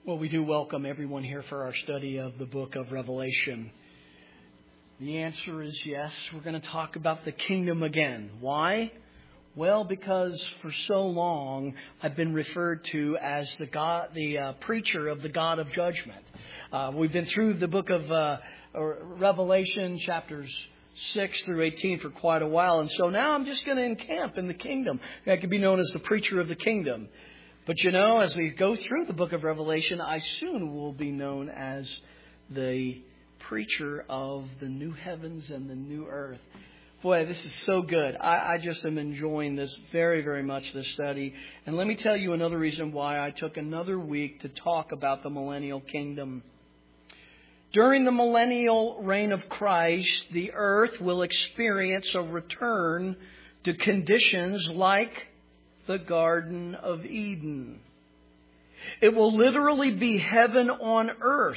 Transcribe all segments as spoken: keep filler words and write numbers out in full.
Well, we do welcome everyone here for our study of the book of Revelation. The answer is yes. We're going to talk about the kingdom again. Why? Well, because for so long I've been referred to as the God, the uh, preacher of the God of judgment. Uh, we've been through the book of uh, Revelation, chapters six through eighteen for quite a while, and so now I'm just going to encamp in the kingdom. I could be known as the preacher of the kingdom. But you know, as we go through the book of Revelation, I soon will be known as the preacher of the new heavens and the new earth. Boy, this is so good. I, I just am enjoying this very, very much, this study. And let me tell you another reason why I took another week to talk about the millennial kingdom. During the millennial reign of Christ, the earth will experience a return to conditions like the Garden of Eden. It will literally be heaven on earth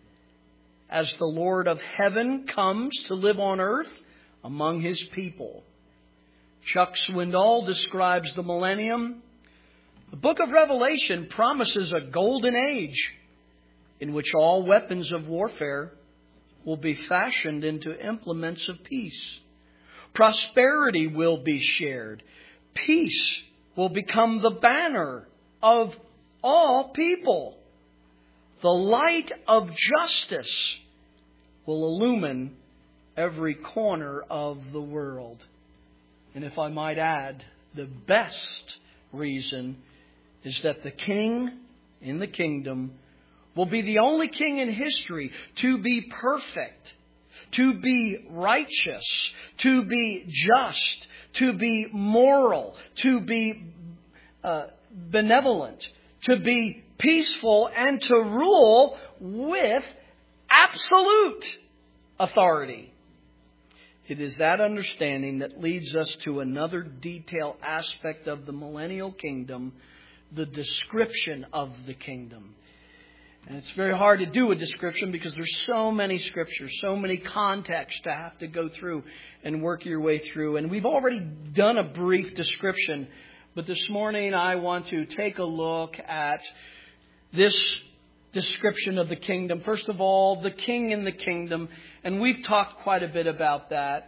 as the Lord of heaven comes to live on earth among His people. Chuck Swindoll describes the millennium. The book of Revelation promises a golden age in which all weapons of warfare will be fashioned into implements of peace. Prosperity will be shared. Peace will become the banner of all people. The light of justice will illumine every corner of the world. And if I might add, the best reason is that the king in the kingdom will be the only king in history to be perfect, to be righteous, to be just, to be moral, to be uh, benevolent, to be peaceful, and to rule with absolute authority. It is that understanding that leads us to another detailed aspect of the millennial kingdom, the description of the kingdom. And it's very hard to do a description because there's so many scriptures, so many contexts to have to go through and work your way through. And we've already done a brief description, but this morning I want to take a look at this description of the kingdom. First of all, the king in the kingdom, and we've talked quite a bit about that.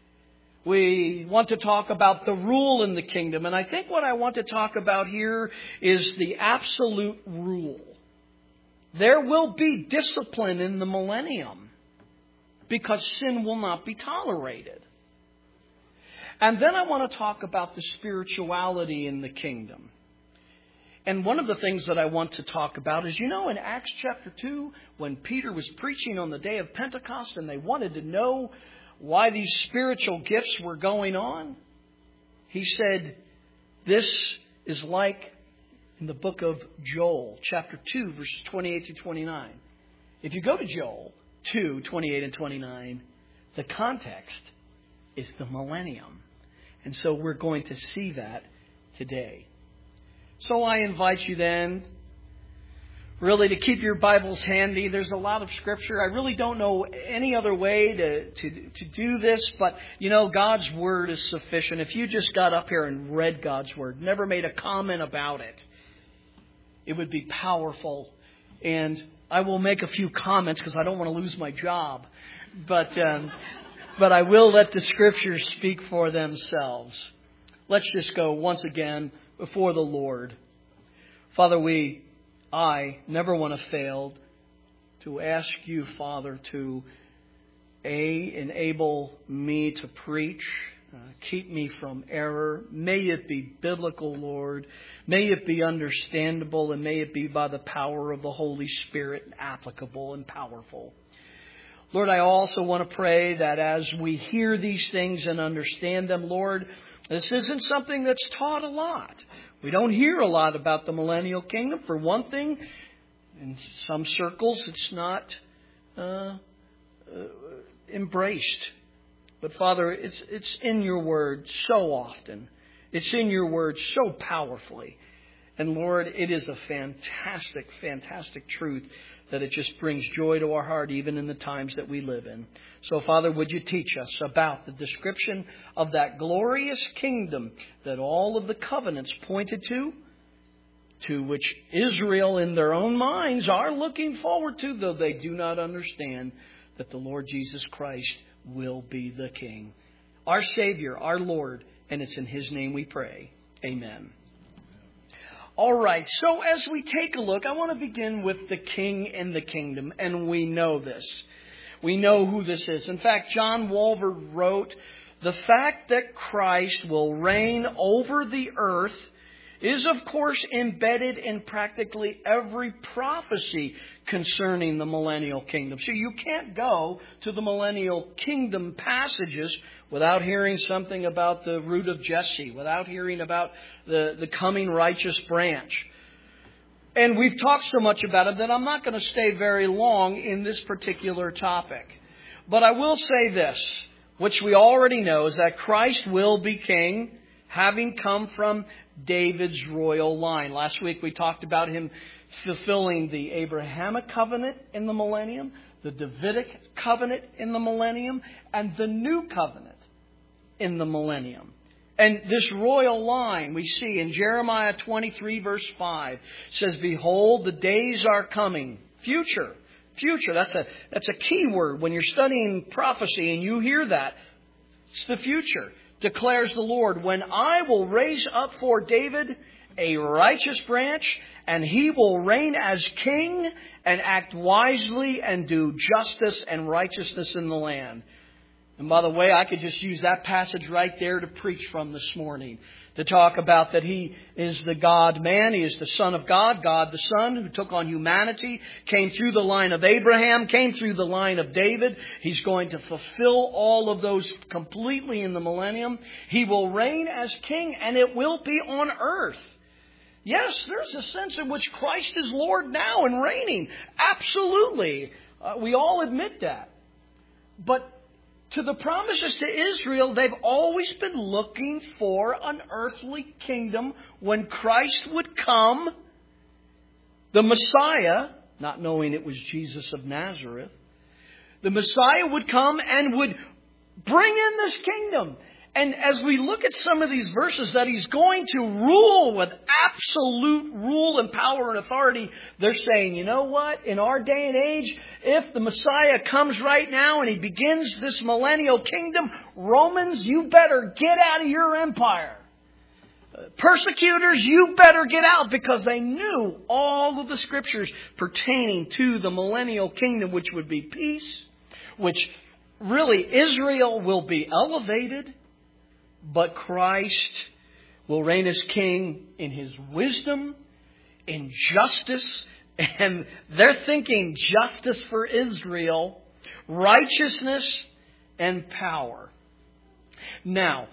We want to talk about the rule in the kingdom, and I think what I want to talk about here is the absolute rule. There will be discipline in the millennium because sin will not be tolerated. And then I want to talk about the spirituality in the kingdom. And one of the things that I want to talk about is, you know, in Acts chapter two, when Peter was preaching on the day of Pentecost and they wanted to know why these spiritual gifts were going on, he said, this is like in the book of Joel, chapter two, verses twenty-eight through twenty-nine. If you go to Joel two, twenty-eight and twenty-nine, the context is the millennium. And so we're going to see that today. So I invite you then, really, to keep your Bibles handy. There's a lot of Scripture. I really don't know any other way to, to, to do this, but, you know, God's Word is sufficient. If you just got up here and read God's Word, never made a comment about it, it would be powerful. And I will make a few comments because I don't want to lose my job. But um, but I will let the Scriptures speak for themselves. Let's just go once again before the Lord. Father, we, I, never want to fail to ask you, Father, to A, enable me to preach. Uh, keep me from error. May it be biblical, Lord. May it be understandable, and may it be by the power of the Holy Spirit applicable and powerful. Lord, I also want to pray that as we hear these things and understand them, Lord, this isn't something that's taught a lot. We don't hear a lot about the millennial kingdom. For one thing, in some circles, it's not uh, uh, embraced. But Father, it's it's in your word so often. It's in your word so powerfully. And Lord, it is a fantastic, fantastic truth that it just brings joy to our heart even in the times that we live in. So Father, would you teach us about the description of that glorious kingdom that all of the covenants pointed to? to which Israel in their own minds are looking forward to, though they do not understand that the Lord Jesus Christ will be the King. Our Savior, our Lord, and it's in His name we pray. Amen. All right, so as we take a look, I want to begin with the King and the kingdom, and we know this. We know who this is. In fact, John Walvoord wrote, "The fact that Christ will reign over the earth is, of course, embedded in practically every prophecy concerning the millennial kingdom." So you can't go to the millennial kingdom passages without hearing something about the root of Jesse, without hearing about the, the coming righteous branch. And we've talked so much about it that I'm not going to stay very long in this particular topic. But I will say this, which we already know, is that Christ will be king, having come from David's royal line. Last week we talked about Him fulfilling the Abrahamic covenant in the millennium, the Davidic covenant in the millennium, and the new covenant in the millennium. And this royal line we see in Jeremiah twenty-three verse five says, "Behold, the days are coming." Future. Future. That's a, that's a key word when you're studying prophecy and you hear that. It's the future. Declares the Lord, "When I will raise up for David a righteous branch, and he will reign as king and act wisely and do justice and righteousness in the land." And by the way, I could just use that passage right there to preach from this morning. To talk about that He is the God-man. He is the Son of God, God the Son, who took on humanity, came through the line of Abraham, came through the line of David. He's going to fulfill all of those completely in the millennium. He will reign as king, and it will be on earth. Yes, there's a sense in which Christ is Lord now and reigning. Absolutely. Uh, we all admit that. But to the promises to Israel, they've always been looking for an earthly kingdom when Christ would come. The Messiah, not knowing it was Jesus of Nazareth, the Messiah would come and would bring in this kingdom. And as we look at some of these verses that He's going to rule with absolute rule and power and authority, they're saying, you know what? In our day and age, if the Messiah comes right now and He begins this millennial kingdom, Romans, you better get out of your empire. Persecutors, you better get out, because they knew all of the scriptures pertaining to the millennial kingdom, which would be peace, which really Israel will be elevated. But Christ will reign as king in His wisdom, in justice, and they're thinking justice for Israel, righteousness, and power. Now,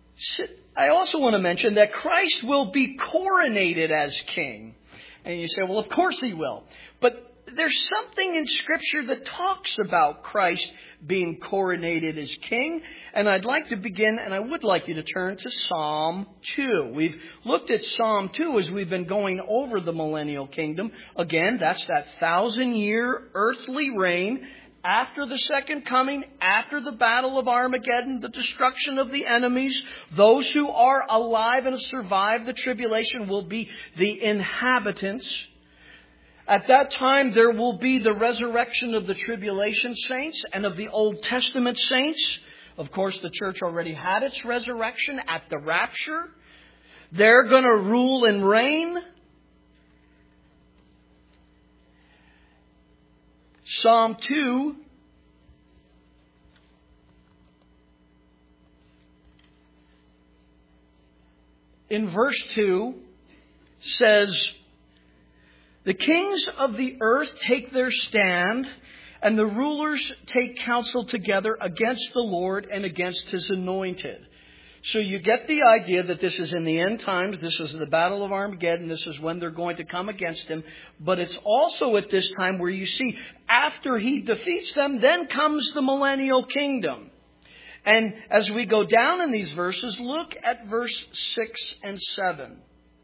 I also want to mention that Christ will be coronated as king. And you say, well, of course He will. But there's something in Scripture that talks about Christ being coronated as king. And I'd like to begin, and I would like you to turn to Psalm two. We've looked at Psalm two as we've been going over the millennial kingdom. Again, that's that thousand-year earthly reign after the second coming, after the battle of Armageddon, the destruction of the enemies. Those who are alive and survive the tribulation will be the inhabitants. At that time, there will be the resurrection of the tribulation saints and of the Old Testament saints. Of course, the church already had its resurrection at the rapture. They're going to rule and reign. Psalm two in verse two says, "The kings of the earth take their stand, and the rulers take counsel together against the Lord and against His anointed." So you get the idea that this is in the end times. This is the battle of Armageddon. This is when they're going to come against Him. But it's also at this time where you see after He defeats them, then comes the millennial kingdom. And as we go down in these verses, look at verse six and seven.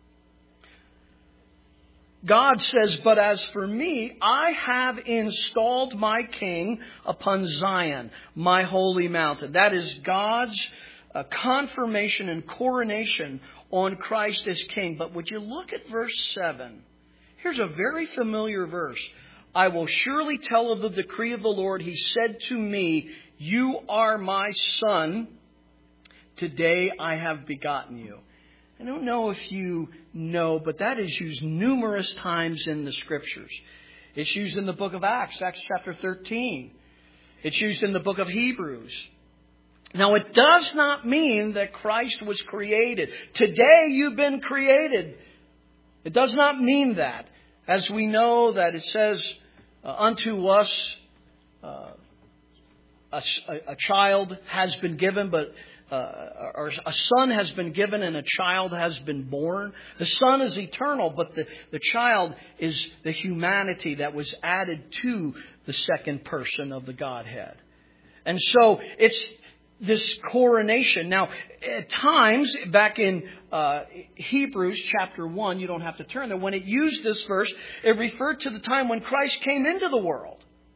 God says, "But as for me, I have installed my king upon Zion, my holy mountain." That is God's a confirmation and coronation on Christ as King. But would you look at verse seven? Here's a very familiar verse. I will surely tell of the decree of the Lord. He said to me, you are my son. Today I have begotten you. I don't know if you know, but that is used numerous times in the Scriptures. It's used in the book of Acts, Acts chapter thirteen. It's used in the book of Hebrews. Now, it does not mean that Christ was created. Today you've been created. It does not mean that. As we know that it says, uh, unto us uh, a, a child has been given, but Uh, or a son has been given and a child has been born. The son is eternal, but the, the child is the humanity that was added to the second person of the Godhead. And so it's this coronation. Now, at times, back in uh, Hebrews chapter one, you don't have to turn there, when it used this verse, it referred to the time when Christ came into the world.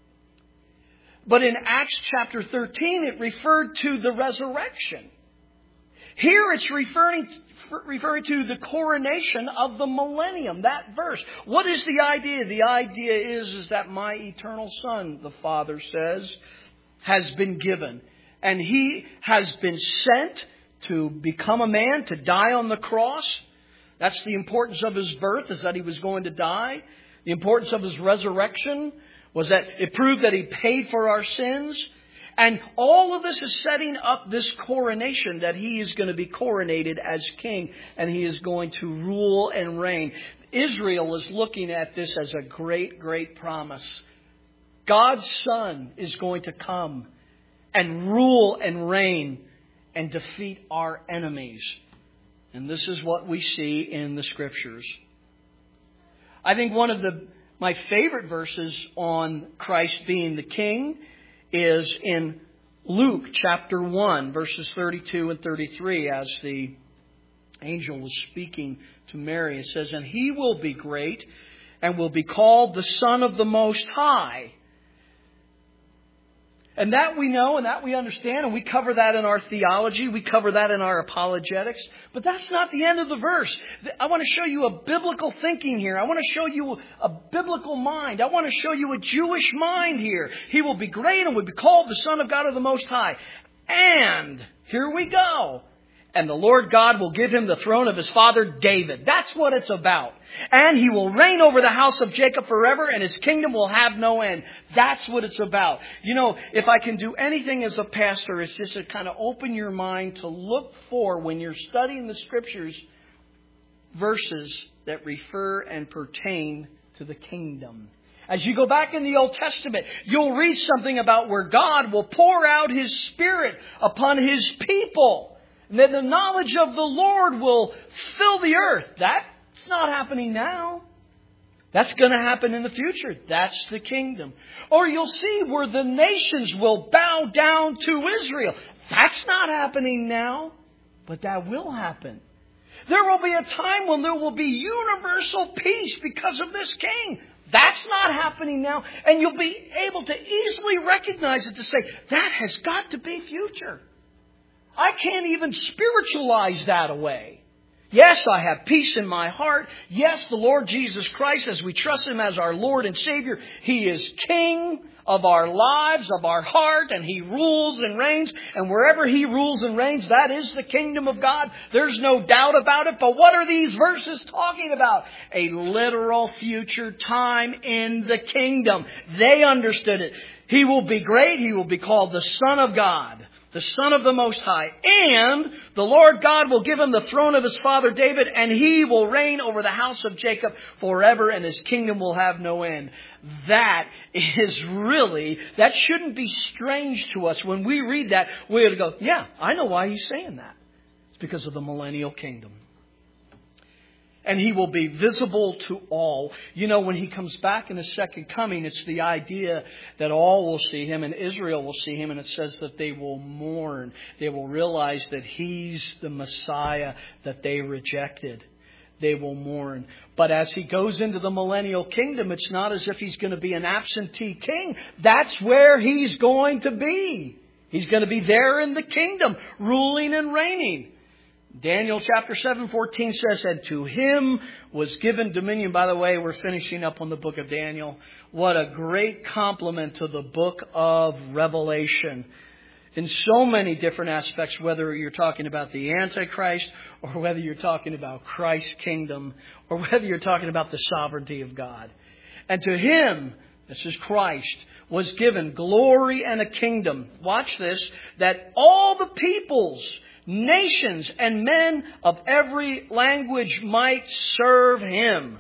But in Acts chapter thirteen, it referred to the resurrection. Here it's referring, referring to the coronation of the millennium, that verse. What is the idea? The idea is, is that my eternal Son, the Father says, has been given. And He has been sent to become a man, to die on the cross. That's the importance of His birth, is that He was going to die. The importance of His resurrection was that it proved that He paid for our sins. And all of this is setting up this coronation, that He is going to be coronated as King and He is going to rule and reign. Israel is looking at this as a great, great promise. God's Son is going to come and rule and reign and defeat our enemies. And this is what we see in the Scriptures. I think one of the My favorite verses on Christ being the King is in Luke chapter one, verses thirty-two and thirty-three, as the angel was speaking to Mary. It says, and He will be great and will be called the Son of the Most High. And that we know and that we understand, and we cover that in our theology. We cover that in our apologetics. But that's not the end of the verse. I want to show you a biblical thinking here. I want to show you a biblical mind. I want to show you a Jewish mind here. He will be great and will be called the Son of God of the Most High. And, here we go. And the Lord God will give Him the throne of His father David. That's what it's about. And He will reign over the house of Jacob forever, and His kingdom will have no end. That's what it's about. You know, if I can do anything as a pastor, it's just to kind of open your mind to look for, when you're studying the Scriptures, verses that refer and pertain to the kingdom. As you go back in the Old Testament, you'll read something about where God will pour out His Spirit upon His people. And then the knowledge of the Lord will fill the earth. That's not happening now. That's going to happen in the future. That's the kingdom. Or you'll see where the nations will bow down to Israel. That's not happening now, but that will happen. There will be a time when there will be universal peace because of this king. That's not happening now. And you'll be able to easily recognize it, to say, that has got to be future. I can't even spiritualize that away. Yes, I have peace in my heart. Yes, the Lord Jesus Christ, as we trust Him as our Lord and Savior, He is King of our lives, of our heart, and He rules and reigns. And wherever He rules and reigns, that is the kingdom of God. There's no doubt about it. But what are these verses talking about? A literal future time in the kingdom. They understood it. He will be great. He will be called the Son of God, the Son of the Most High. And the Lord God will give Him the throne of His father David, and He will reign over the house of Jacob forever, and His kingdom will have no end. That is really, that shouldn't be strange to us. When we read that, we're going to go, yeah, I know why He's saying that. It's because of the millennial kingdom. And He will be visible to all. You know, when He comes back in His second coming, it's the idea that all will see Him and Israel will see Him. And it says that they will mourn. They will realize that He's the Messiah that they rejected. They will mourn. But as He goes into the millennial kingdom, it's not as if He's going to be an absentee king. That's where He's going to be. He's going to be there in the kingdom, ruling and reigning. Daniel chapter seven fourteen says, and to Him was given dominion. By the way, we're finishing up on the book of Daniel. What a great compliment to the book of Revelation. In so many different aspects, whether you're talking about the Antichrist, or whether you're talking about Christ's kingdom, or whether you're talking about the sovereignty of God. And to Him, this is Christ, was given glory and a kingdom. Watch this, that all the peoples, nations, and men of every language might serve Him.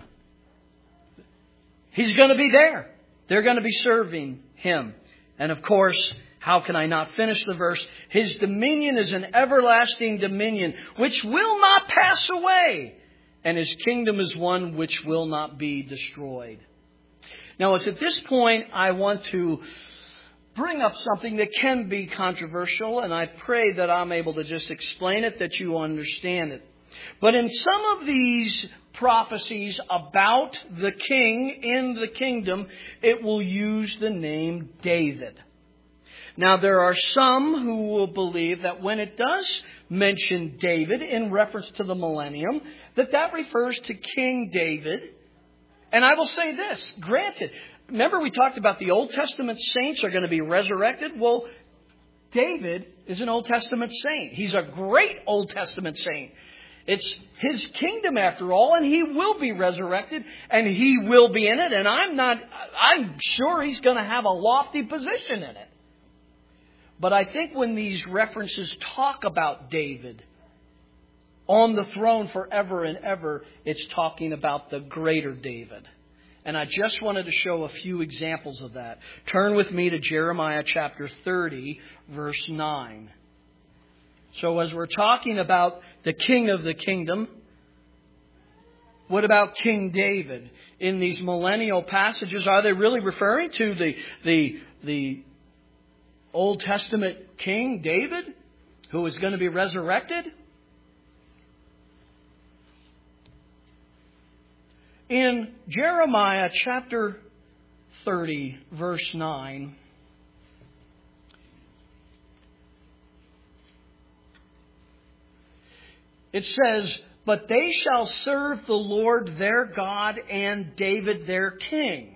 He's going to be there. They're going to be serving Him. And of course, how can I not finish the verse? His dominion is an everlasting dominion which will not pass away. And His kingdom is one which will not be destroyed. Now, it's at this point I want to bring up something that can be controversial. And I pray that I'm able to just explain it, that you understand it. But in some of these prophecies about the king in the kingdom, it will use the name David. Now, there are some who will believe that when it does mention David in reference to the millennium, that that refers to King David. And I will say this, granted, remember we talked about the Old Testament saints are going to be resurrected? Well, David is an Old Testament saint. He's a great Old Testament saint. It's His kingdom after all, and He will be resurrected, and He will be in it. And I'm not, I'm sure He's going to have a lofty position in it. But I think when these references talk about David on the throne forever and ever, it's talking about the greater David. And I just wanted to show a few examples of that. Turn with me to Jeremiah chapter thirty, verse nine. So as we're talking about the king of the kingdom, what about King David? In these millennial passages, are they really referring to the the the Old Testament King David, who is going to be resurrected? In Jeremiah chapter thirty, verse nine, it says, but they shall serve the Lord their God and David their king,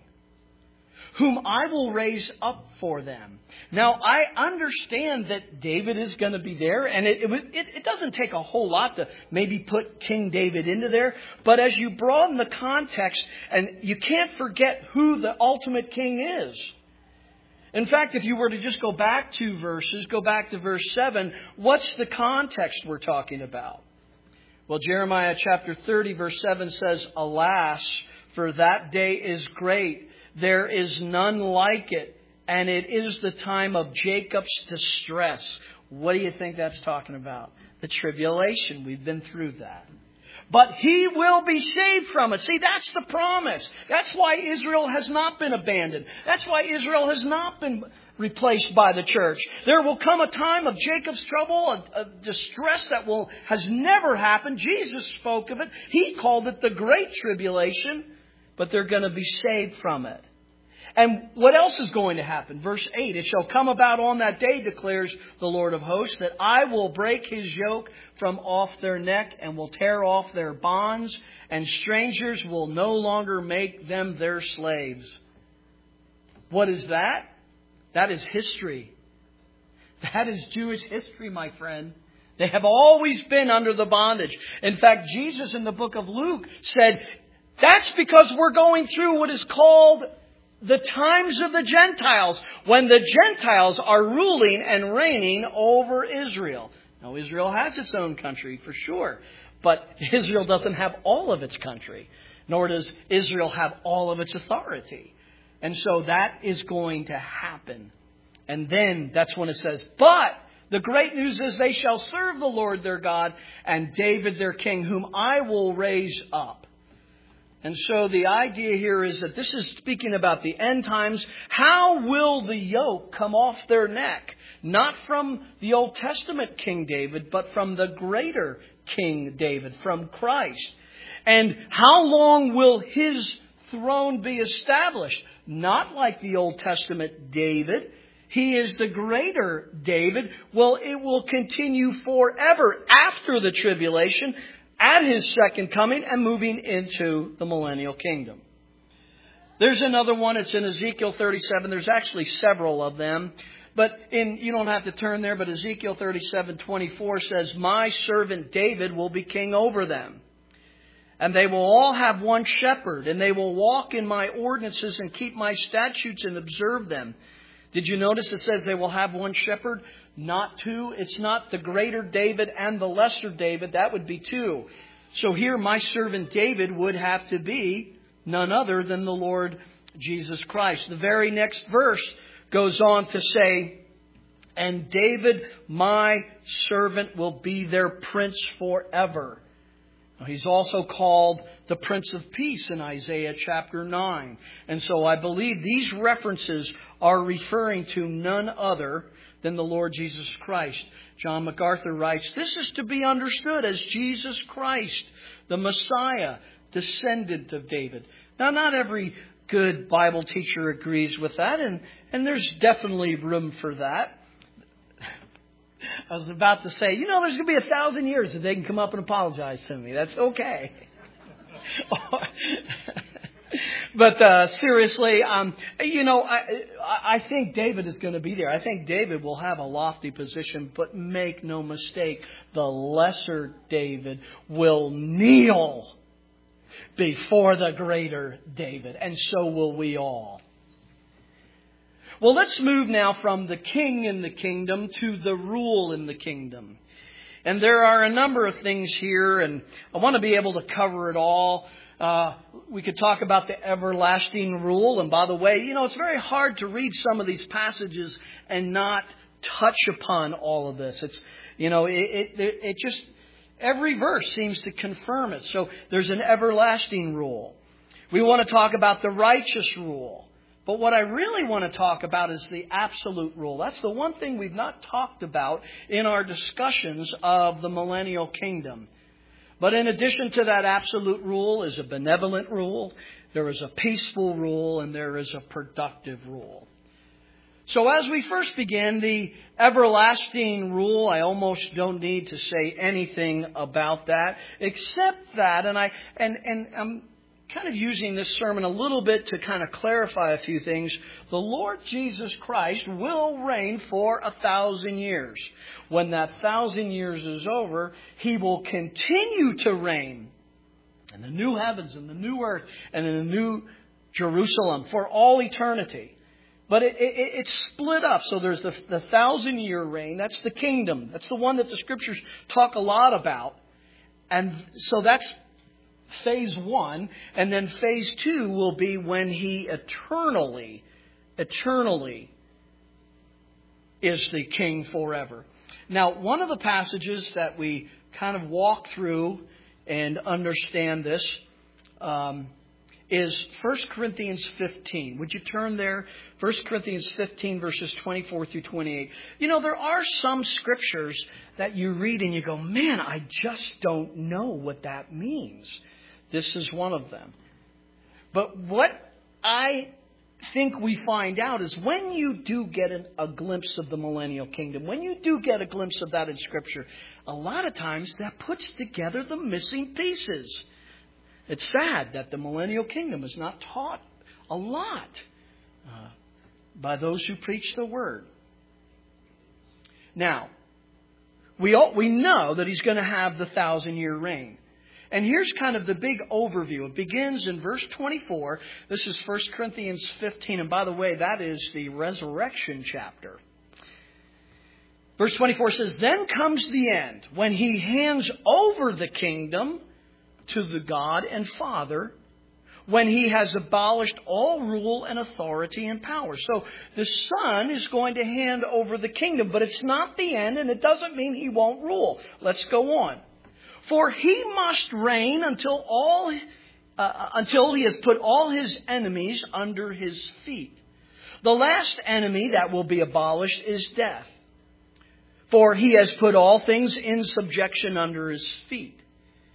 whom I will raise up for them. Now, I understand that David is going to be there, and it, it, it doesn't take a whole lot to maybe put King David into there. But as you broaden the context, and you can't forget who the ultimate king is. In fact, if you were to just go back two verses, go back to verse seven, what's the context we're talking about? Well, Jeremiah chapter thirty, verse seven says, alas, for that day is great. There is none like it, and it is the time of Jacob's distress. What do you think that's talking about? The tribulation. We've been through that. But he will be saved from it. See, that's the promise. That's why Israel has not been abandoned. That's why Israel has not been replaced by the church. There will come a time of Jacob's trouble, a, a distress that will has never happened. Jesus spoke of it. He called it the Great Tribulation. But they're going to be saved from it. And what else is going to happen? Verse eight, it shall come about on that day, declares the Lord of hosts, that I will break His yoke from off their neck and will tear off their bonds, and strangers will no longer make them their slaves. What is that? That is history. That is Jewish history, my friend. They have always been under the bondage. In fact, Jesus in the book of Luke said, that's because we're going through what is called the times of the Gentiles, when the Gentiles are ruling and reigning over Israel. Now, Israel has its own country for sure, but Israel doesn't have all of its country, nor does Israel have all of its authority. And so that is going to happen. And then that's when it says, but the great news is they shall serve the Lord their God and David their king, whom I will raise up. And so the idea here is that this is speaking about the end times. How will the yoke come off their neck? Not from the Old Testament King David, but from the greater King David, from Christ. And how long will His throne be established? Not like the Old Testament David. He is the greater David. Well, it will continue forever after the tribulation, at His second coming, and moving into the millennial kingdom. There's another one. It's in Ezekiel thirty-seven. There's actually several of them. But in, you don't have to turn there, but Ezekiel thirty-seven twenty-four says, "My servant David will be king over them. And they will all have one shepherd, and they will walk in my ordinances and keep my statutes and observe them." Did you notice it says they will have one shepherd? Not two. It's not the greater David and the lesser David. That would be two. So here, my servant David would have to be none other than the Lord Jesus Christ. The very next verse goes on to say, "And David, my servant, will be their prince forever." Now, he's also called the Prince of Peace in Isaiah chapter nine. And so I believe these references are referring to none other than the Lord Jesus Christ. John MacArthur writes, "This is to be understood as Jesus Christ, the Messiah, descendant of David." Now, not every good Bible teacher agrees with that, and, and there's definitely room for that. I was about to say, you know, there's going to be a thousand years that they can come up and apologize to me. That's okay. But uh, seriously, um, you know, I, I think David is going to be there. I think David will have a lofty position, but make no mistake, the lesser David will kneel before the greater David, and so will we all. Well, let's move now from the king in the kingdom to the rule in the kingdom. And there are a number of things here, and I want to be able to cover it all. Uh, we could talk about the everlasting rule. And by the way, you know, it's very hard to read some of these passages and not touch upon all of this. It's, you know, it, it, it just, every verse seems to confirm it. So there's an everlasting rule. We want to talk about the righteous rule. But what I really want to talk about is the absolute rule. That's the one thing we've not talked about in our discussions of the millennial kingdom. But in addition to that absolute rule is a benevolent rule, there is a peaceful rule, and there is a productive rule. So as we first begin, the everlasting rule, I almost don't need to say anything about that, except that, and I and and I'm kind of using this sermon a little bit to kind of clarify a few things. The Lord Jesus Christ will reign for a thousand years. When that thousand years is over, He will continue to reign in the new heavens and the new earth and in the new Jerusalem for all eternity. But it, it, it's split up. So there's the, the thousand year reign. That's the kingdom. That's the one that the scriptures talk a lot about. And so that's phase one. And then phase two will be when He eternally, eternally is the king forever. Now, one of the passages that we kind of walk through and understand this um, is First Corinthians fifteen. Would you turn there? First Corinthians fifteen, verses twenty-four through twenty-eight. You know, there are some scriptures that you read and you go, man, I just don't know what that means. This is one of them. But what I think we find out is when you do get an, a glimpse of the millennial kingdom, when you do get a glimpse of that in Scripture, a lot of times that puts together the missing pieces. It's sad that the millennial kingdom is not taught a lot uh, by those who preach the Word. Now, we all, we know that He's going to have the thousand-year reign. And here's kind of the big overview. It begins in verse twenty-four. This is First Corinthians fifteen. And by the way, that is the resurrection chapter. Verse twenty-four says, "Then comes the end, when He hands over the kingdom to the God and Father, when He has abolished all rule and authority and power." So the Son is going to hand over the kingdom, but it's not the end, and it doesn't mean He won't rule. Let's go on. "For He must reign until all, uh, until He has put all His enemies under His feet. The last enemy that will be abolished is death. For He has put all things in subjection under His feet.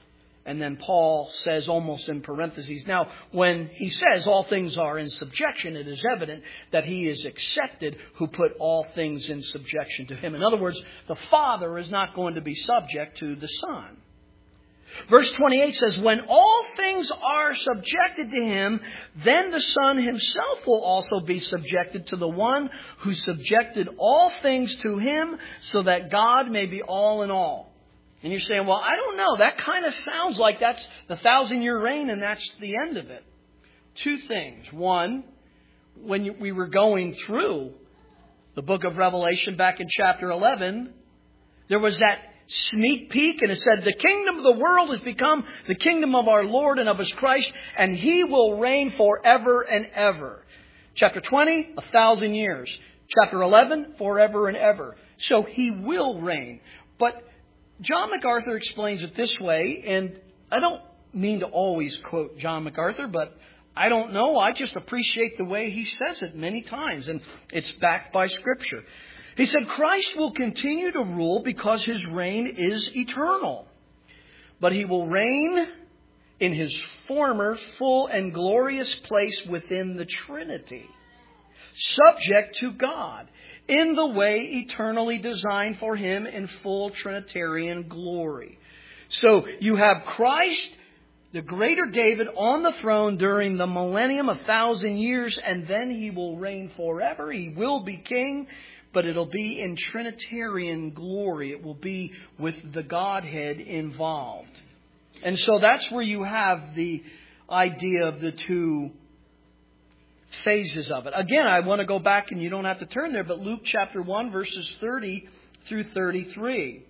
And then Paul says almost in parentheses, now when he says all things are in subjection, it is evident that he is accepted who put all things in subjection to him. In other words, the Father is not going to be subject to the Son. Verse twenty-eight says, when all things are subjected to him, then the Son himself will also be subjected to the one who subjected all things to him, so that God may be all in all. And you're saying, well, I don't know. That kind of sounds like that's the thousand-year reign and that's the end of it. Two things. One, when we were going through the book of Revelation back in chapter eleven, there was that sneak peek, and it said, the kingdom of the world has become the kingdom of our Lord and of His Christ, and He will reign forever and ever. Chapter twenty, a thousand years. Chapter eleven, forever and ever. So He will reign. But John MacArthur explains it this way, and I don't mean to always quote John MacArthur, but I don't know. I just appreciate the way he says it many times, and it's backed by Scripture. He said, Christ will continue to rule because His reign is eternal. But He will reign in His former full and glorious place within the Trinity, subject to God, in the way eternally designed for Him in full Trinitarian glory. So you have Christ, the greater David, on the throne during the millennium, a thousand years, and then He will reign forever. He will be king. But it'll be in Trinitarian glory. It will be with the Godhead involved. And so that's where you have the idea of the two phases of it. Again, I want to go back, and you don't have to turn there, but Luke chapter one, verses thirty through thirty-three.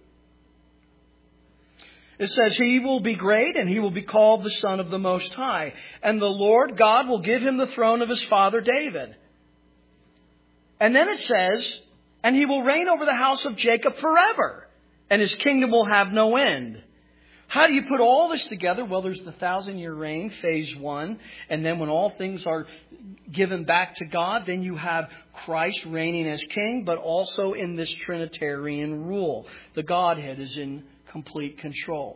It says, He will be great, and He will be called the Son of the Most High. And the Lord God will give Him the throne of His father David. And then it says, and He will reign over the house of Jacob forever, and His kingdom will have no end. How do you put all this together? Well, there's the thousand-year reign, phase one. And then when all things are given back to God, then you have Christ reigning as king, but also in this Trinitarian rule. The Godhead is in complete control.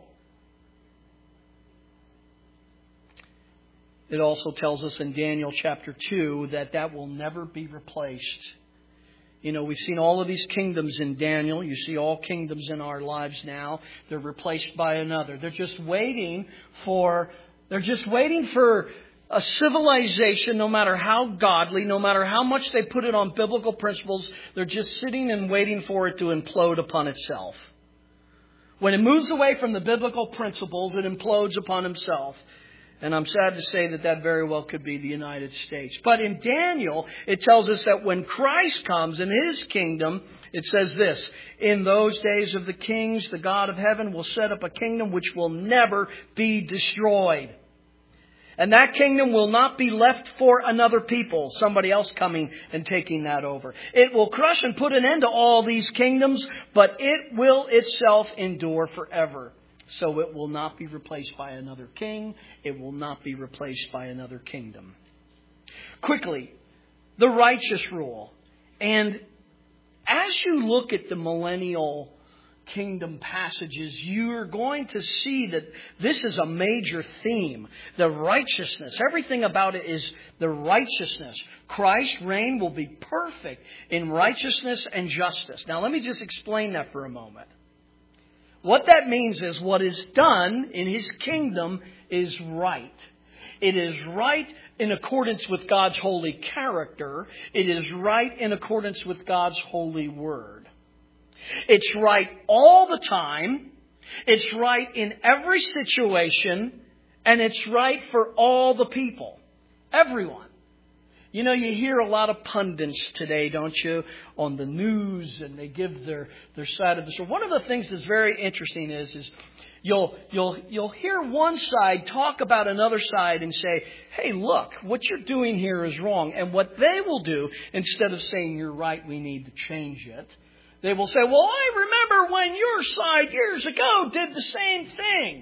It also tells us in Daniel chapter two that that will never be replaced. You know, we've seen all of these kingdoms in Daniel. You see all kingdoms in our lives now. They're replaced by another. They're just waiting for, they're just waiting for a civilization, no matter how godly, no matter how much they put it on biblical principles, they're just sitting and waiting for it to implode upon itself. When it moves away from the biblical principles, it implodes upon itself. And I'm sad to say that that very well could be the United States. But in Daniel, it tells us that when Christ comes in His kingdom, it says this, in those days of the kings, the God of heaven will set up a kingdom which will never be destroyed. And that kingdom will not be left for another people, somebody else coming and taking that over. It will crush and put an end to all these kingdoms, but it will itself endure forever. So it will not be replaced by another king. It will not be replaced by another kingdom. Quickly, the righteous rule. And as you look at the millennial kingdom passages, you're going to see that this is a major theme. The righteousness. Everything about it is the righteousness. Christ's reign will be perfect in righteousness and justice. Now let me just explain that for a moment. What that means is what is done in His kingdom is right. It is right in accordance with God's holy character. It is right in accordance with God's holy word. It's right all the time. It's right in every situation. And it's right for all the people. Everyone. You know, you hear a lot of pundits today, don't you, on the news, and they give their, their side of the story. One of the things that's very interesting is, is you'll, you'll, you'll hear one side talk about another side and say, hey, look, what you're doing here is wrong. And what they will do, instead of saying you're right, we need to change it, they will say, well, I remember when your side years ago did the same thing.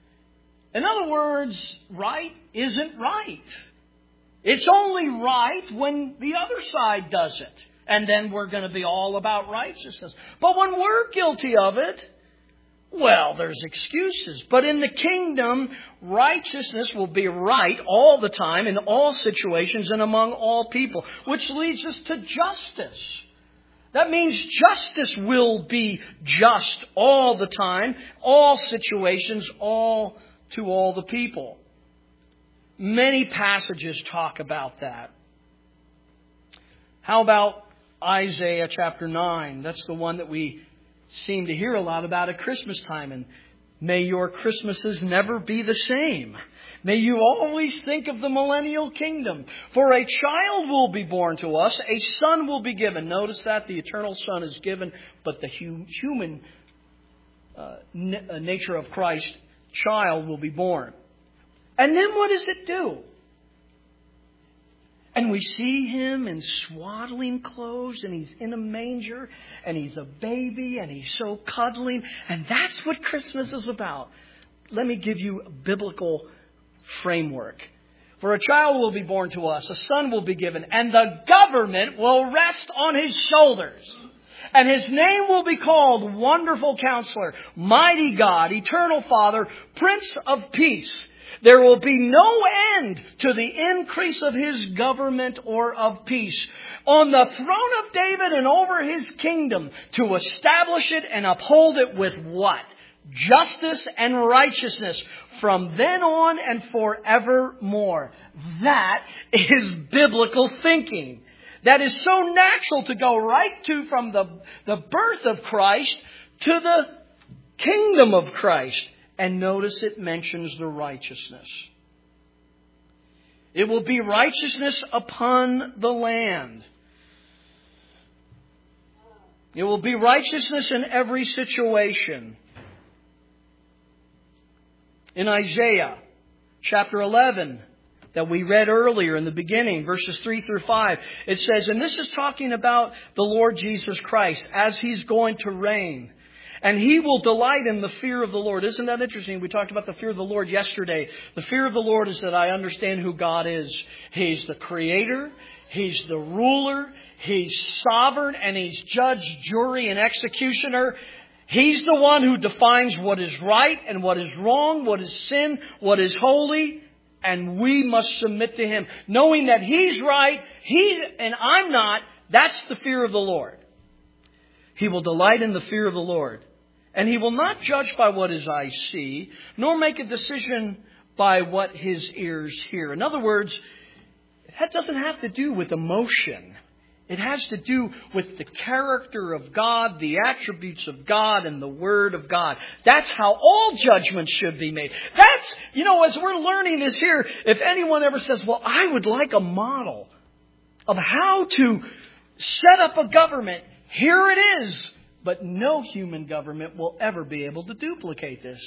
In other words, right isn't right. It's only right when the other side does it. And then we're going to be all about righteousness. But when we're guilty of it, Well, there's excuses. But in the kingdom, righteousness will be right all the time, in all situations, and among all people. Which leads us to justice. That means justice will be just all the time, all situations, all to all the people. Many passages talk about that. How about Isaiah chapter nine? That's the one that we seem to hear a lot about at Christmas time. And may your Christmases never be the same. May you always think of the millennial kingdom. For a child will be born to us, a son will be given. Notice that the eternal Son is given, but the hu- human uh, n- nature of Christ, child, will be born. And then what does it do? And we see him in swaddling clothes, and he's in a manger, and he's a baby, and he's so cuddling. And that's what Christmas is about. Let me give you a biblical framework. For a child will be born to us, a son will be given, and the government will rest on his shoulders. And his name will be called Wonderful Counselor, Mighty God, Eternal Father, Prince of Peace. There will be no end to the increase of his government or of peace on the throne of David and over his kingdom, to establish it and uphold it with what? Justice and righteousness from then on and forevermore. That is biblical thinking. That is so natural to go right to from the, the birth of Christ to the kingdom of Christ. And notice it mentions the righteousness. It will be righteousness upon the land. It will be righteousness in every situation. In Isaiah chapter eleven, that we read earlier in the beginning, verses three through five, it says, and this is talking about the Lord Jesus Christ as He's going to reign. And He will delight in the fear of the Lord. Isn't that interesting? We talked about the fear of the Lord yesterday. The fear of the Lord is that I understand who God is. He's the Creator. He's the ruler. He's sovereign. And He's judge, jury, and executioner. He's the one who defines what is right and what is wrong, what is sin, what is holy. And we must submit to Him. Knowing that He's right, He and I'm not. That's the fear of the Lord. He will delight in the fear of the Lord. And He will not judge by what His eyes see, nor make a decision by what His ears hear. In other words, that doesn't have to do with emotion. It has to do with the character of God, the attributes of God, and the Word of God. That's how all judgments should be made. That's, you know, as we're learning this here, if anyone ever says, well, I would like a model of how to set up a government, here it is. But no human government will ever be able to duplicate this.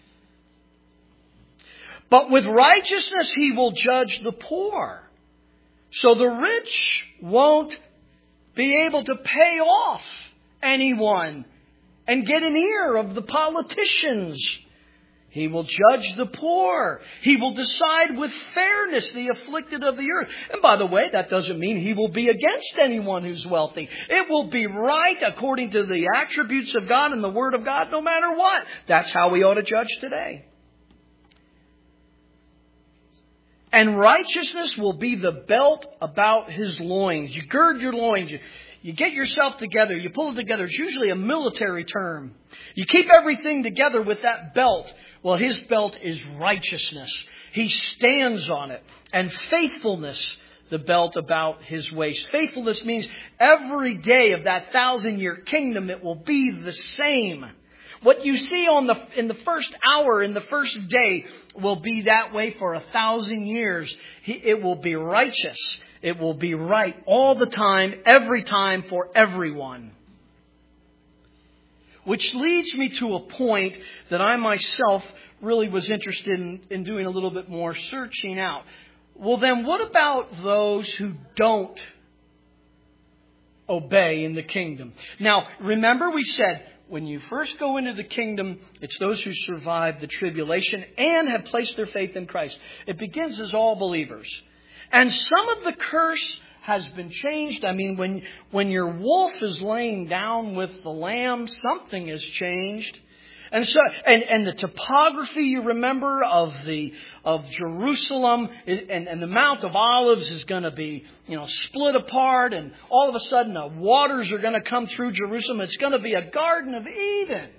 But with righteousness He will judge the poor. So the rich won't be able to pay off anyone and get an ear of the politicians. He will judge the poor. He will decide with fairness the afflicted of the earth. And by the way, that doesn't mean He will be against anyone who's wealthy. It will be right according to the attributes of God and the Word of God, no matter what. That's how we ought to judge today. And righteousness will be the belt about His loins. You gird your loins. You, you get yourself together. You pull it together. It's usually a military term. You keep everything together with that belt. Well, His belt is righteousness. He stands on it. And faithfulness, the belt about His waist. Faithfulness means every day of that thousand-year kingdom, it will be the same. What you see on the in the first hour, in the first day, will be that way for a thousand years. It will be righteous. It will be right all the time, every time, for everyone. Which leads me to a point that I myself really was interested in, in doing a little bit more searching out. Well, then what about those who don't obey in the kingdom? Now, remember we said, when you first go into the kingdom, it's those who survive the tribulation and have placed their faith in Christ. It begins as all believers. And some of the curse has been changed. I mean, when, when your wolf is laying down with the lamb, something has changed. And so, and, and the topography, you remember, of the of Jerusalem and, and the Mount of Olives is going to be, you know, split apart, and all of a sudden the waters are going to come through Jerusalem. It's going to be a Garden of Eden.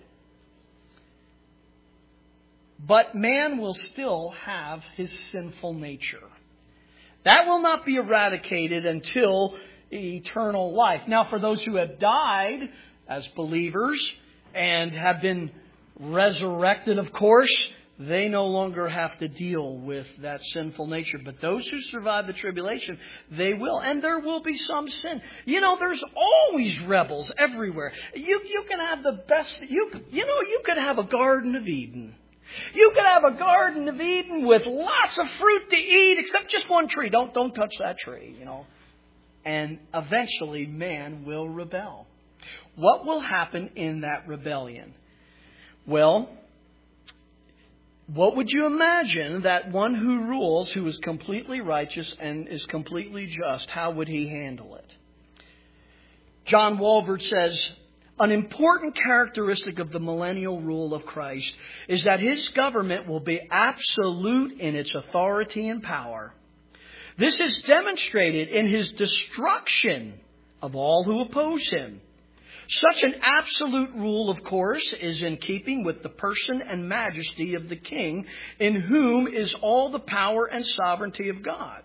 But man will still have his sinful nature. That will not be eradicated until eternal life. Now, for those who have died as believers and have been resurrected, of course, they no longer have to deal with that sinful nature. But those who survive the tribulation, they will. And there will be some sin. You know, there's always rebels everywhere. You you can have the best, you you know, you could have a Garden of Eden. You could have a Garden of Eden with lots of fruit to eat, except just one tree. Don't don't touch that tree, you know. And eventually man will rebel. What will happen in that rebellion? Well, what would you imagine that one who rules, who is completely righteous and is completely just, how would he handle it? John Walvoord says, an important characteristic of the millennial rule of Christ is that his government will be absolute in its authority and power. This is demonstrated in his destruction of all who oppose him. Such an absolute rule, of course, is in keeping with the person and majesty of the King, in whom is all the power and sovereignty of God.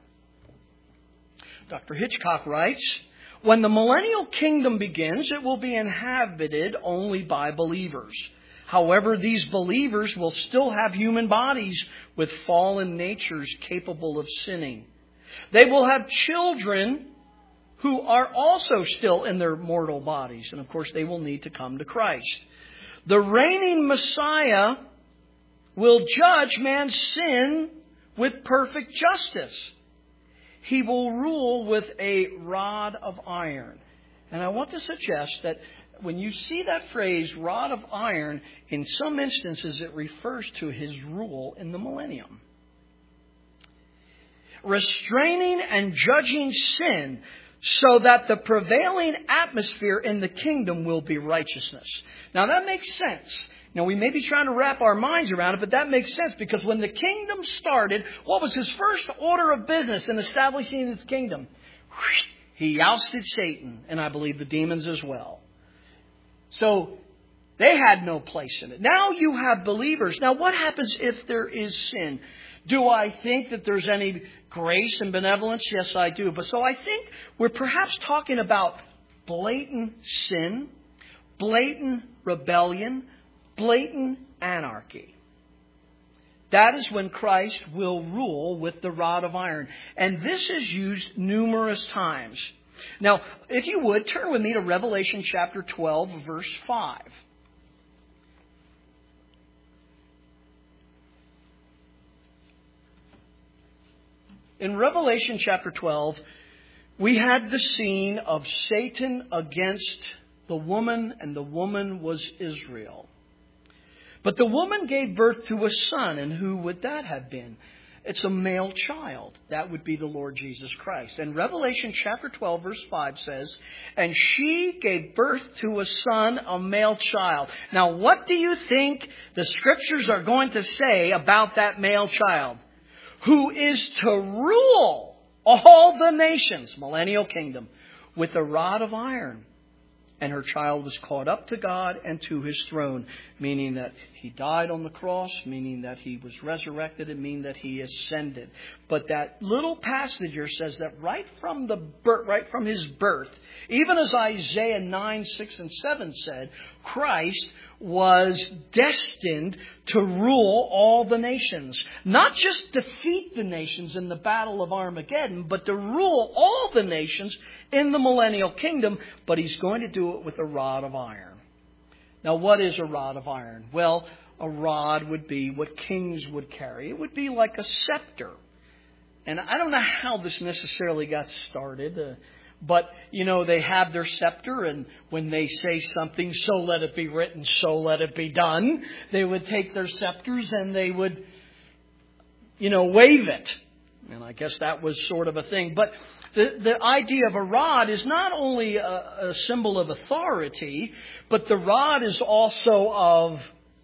Doctor Hitchcock writes, when the millennial kingdom begins, it will be inhabited only by believers. However, these believers will still have human bodies with fallen natures capable of sinning. They will have children who are also still in their mortal bodies. And of course, they will need to come to Christ. The reigning Messiah will judge man's sin with perfect justice. He will rule with a rod of iron. And I want to suggest that when you see that phrase, rod of iron, in some instances it refers to his rule in the millennium. Restraining and judging sin, so that the prevailing atmosphere in the kingdom will be righteousness. Now that makes sense. Now we may be trying to wrap our minds around it, but that makes sense because when the kingdom started, what was his first order of business in establishing his kingdom? He ousted Satan, and I believe the demons as well. So they had no place in it. Now you have believers. Now what happens if there is sin? Do I think that there's any grace and benevolence? Yes, I do. But so I think we're perhaps talking about blatant sin, blatant rebellion, blatant anarchy. That is when Christ will rule with the rod of iron. And this is used numerous times. Now, if you would, turn with me to Revelation chapter twelve, verse five. In Revelation chapter twelve, we had the scene of Satan against the woman, and the woman was Israel. But the woman gave birth to a son, and who would that have been? It's a male child. That would be the Lord Jesus Christ. And Revelation chapter twelve, verse five says, and she gave birth to a son, a male child. Now, what do you think the Scriptures are going to say about that male child? Who is to rule all the nations, millennial kingdom, with a rod of iron. And her child was caught up to God and to his throne, meaning that he died on the cross, meaning that he was resurrected, and meaning that he ascended. But that little passage here says that right from the birth, right from his birth, even as Isaiah nine, six, and seven said, Christ was destined to rule all the nations. Not just defeat the nations in the battle of Armageddon, but to rule all the nations in the millennial kingdom. But he's going to do it with a rod of iron. Now, what is a rod of iron? Well, a rod would be what kings would carry. It would be like a scepter. And I don't know how this necessarily got started. Uh, But, you know, they have their scepter, and when they say something, so let it be written, so let it be done, they would take their scepters and they would, you know, wave it. And I guess that was sort of a thing. But the, the idea of a rod is not only a, a symbol of authority, but the rod is also of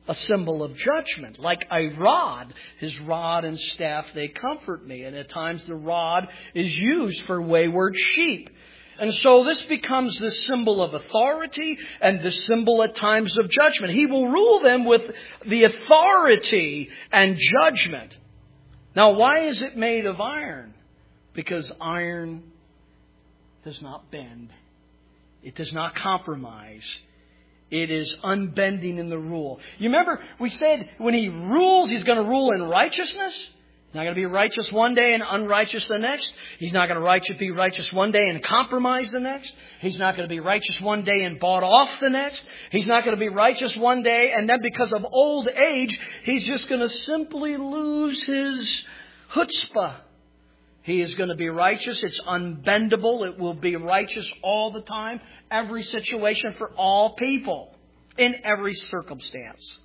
a symbol of judgment. Like a rod, his rod and staff, they comfort me. And at times the rod is used for wayward sheep. And so this becomes the symbol of authority and the symbol at times of judgment. He will rule them with the authority and judgment. Now, why is it made of iron? Because iron does not bend. It does not compromise. It is unbending in the rule. You remember we said when He rules, He's going to rule in righteousness. He's not going to be righteous one day and unrighteous the next. He's not going to righteous, be righteous one day and compromise the next. He's not going to be righteous one day and bought off the next. He's not going to be righteous one day and then because of old age, He's just going to simply lose His chutzpah. He is going to be righteous. It's unbendable. It will be righteous all the time, every situation for all people, in every circumstance.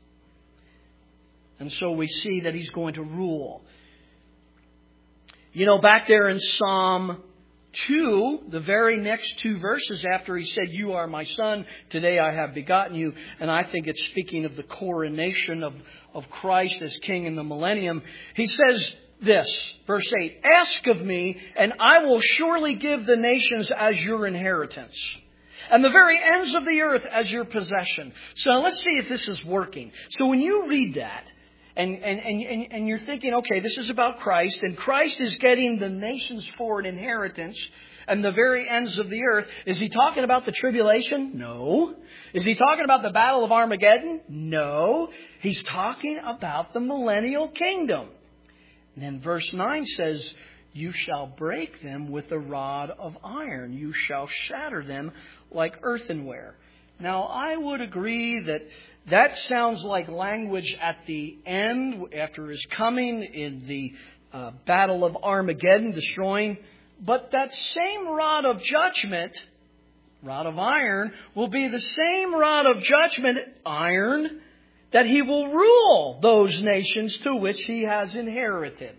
And so we see that He's going to rule. You know, back there in Psalm two, the very next two verses after He said, "You are my son, today I have begotten you." And I think it's speaking of the coronation of, of Christ as King in the millennium. He says this, verse eight, "Ask of me, and I will surely give the nations as your inheritance, and the very ends of the earth as your possession." So let's see if this is working. So when you read that, And, and, and, and you're thinking, okay, this is about Christ, and Christ is getting the nations for an inheritance and the very ends of the earth. Is He talking about the tribulation? No. Is He talking about the battle of Armageddon? No. He's talking about the millennial kingdom. And then verse nine says, "You shall break them with a rod of iron. You shall shatter them like earthenware." Now, I would agree that that sounds like language at the end, after His coming in the uh, Battle of Armageddon, destroying. But that same rod of judgment, rod of iron, will be the same rod of judgment, iron, that He will rule those nations to which He has inherited.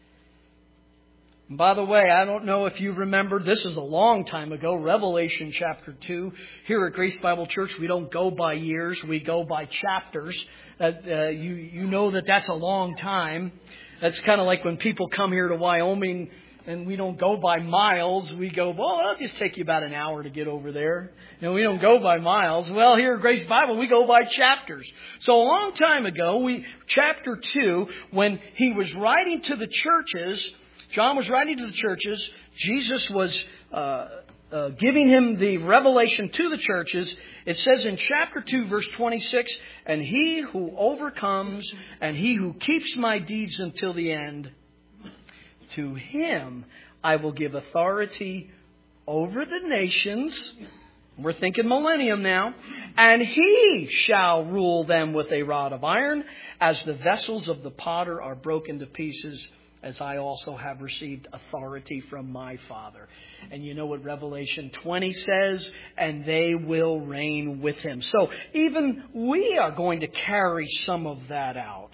By the way, I don't know if you remember, this is a long time ago, Revelation chapter two. Here at Grace Bible Church, we don't go by years, we go by chapters. Uh, uh, you, you know that that's a long time. That's kind of like when people come here to Wyoming and we don't go by miles. We go, well, it'll just take you about an hour to get over there. You know, we don't go by miles. Well, here at Grace Bible, we go by chapters. So a long time ago, we chapter two, when He was writing to the churches, John was writing to the churches. Jesus was uh, uh, giving him the revelation to the churches. It says in chapter two, verse twenty-six, "And he who overcomes and he who keeps my deeds until the end, to him I will give authority over the nations." We're thinking millennium now. "And he shall rule them with a rod of iron, as the vessels of the potter are broken to pieces, as I also have received authority from my Father." And you know what Revelation twenty says? "And they will reign with Him." So even we are going to carry some of that out.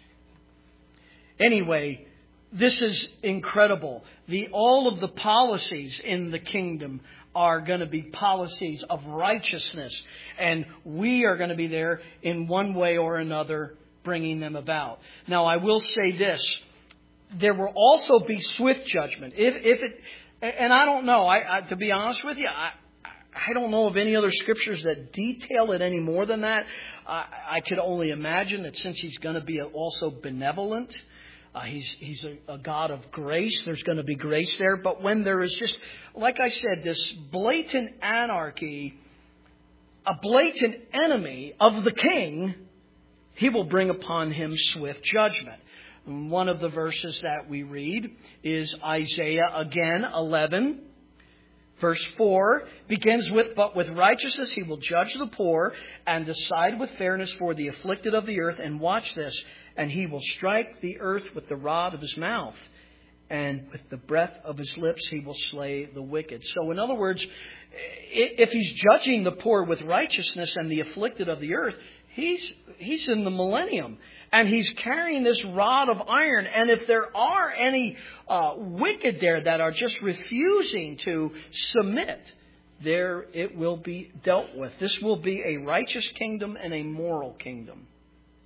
Anyway, this is incredible. The, all of the policies in the kingdom are going to be policies of righteousness. And we are going to be there in one way or another bringing them about. Now, I will say this. There will also be swift judgment. If, if it, and I don't know, I, I, to be honest with you, I, I don't know of any other scriptures that detail it any more than that. I, I could only imagine that since He's going to be also benevolent, uh, He's, he's a, a God of grace, there's going to be grace there. But when there is just, like I said, this blatant anarchy, a blatant enemy of the king, He will bring upon him swift judgment. One of the verses that we read is Isaiah again, eleven. Verse four begins with, "But with righteousness He will judge the poor and decide with fairness for the afflicted of the earth." And watch this. "And He will strike the earth with the rod of His mouth, and with the breath of His lips He will slay the wicked." So in other words, if He's judging the poor with righteousness and the afflicted of the earth, He's, he's in the millennium. And He's carrying this rod of iron. And if there are any uh, wicked there that are just refusing to submit, there it will be dealt with. This will be a righteous kingdom and a moral kingdom.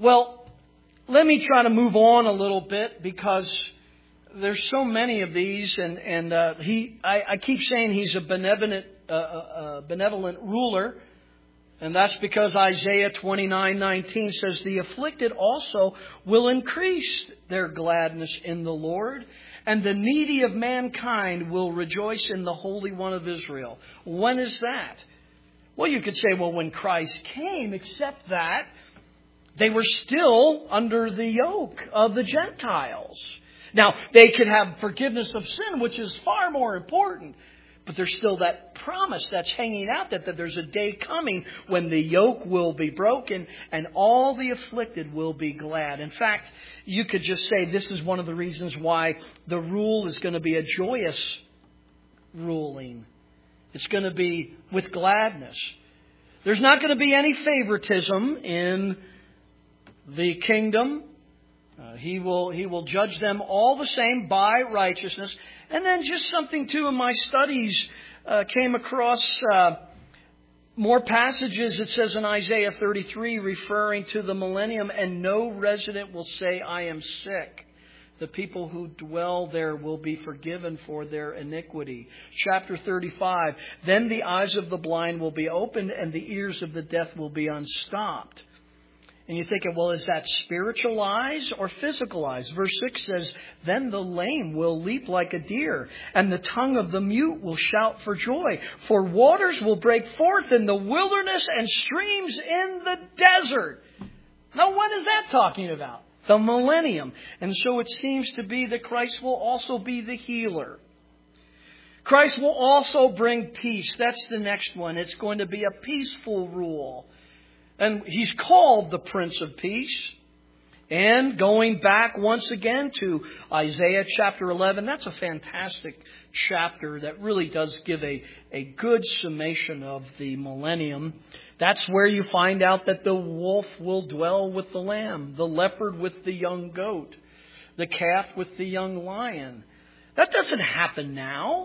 Well, let me try to move on a little bit because there's so many of these, and and uh, he I, I keep saying he's a benevolent uh, uh, benevolent ruler, and that's because Isaiah twenty-nine nineteen says, "The afflicted also will increase their gladness in the Lord, and the needy of mankind will rejoice in the Holy One of Israel." When is that? Well, you could say, well, when Christ came, except that they were still under the yoke of the Gentiles. Now, they could have forgiveness of sin, which is far more important. But there's still that promise that's hanging out that, that there's a day coming when the yoke will be broken and all the afflicted will be glad. In fact, you could just say this is one of the reasons why the rule is going to be a joyous ruling. It's going to be with gladness. There's not going to be any favoritism in the kingdom. Uh, he will he will judge them all the same by righteousness. And then just something, too, in my studies, uh, came across uh, more passages. It says in Isaiah thirty-three, referring to the millennium, "And no resident will say, 'I am sick.' The people who dwell there will be forgiven for their iniquity." Chapter thirty-five, "Then the eyes of the blind will be opened, and the ears of the deaf will be unstopped." And you're thinking, well, is that spiritual eyes or physical eyes? Verse six says, "Then the lame will leap like a deer, and the tongue of the mute will shout for joy. For waters will break forth in the wilderness and streams in the desert." Now, what is that talking about? The millennium. And so it seems to be that Christ will also be the healer. Christ will also bring peace. That's the next one. It's going to be a peaceful rule. And He's called the Prince of Peace. And going back once again to Isaiah chapter eleven, that's a fantastic chapter that really does give a, a good summation of the millennium. That's where you find out that the wolf will dwell with the lamb, the leopard with the young goat, the calf with the young lion. That doesn't happen now.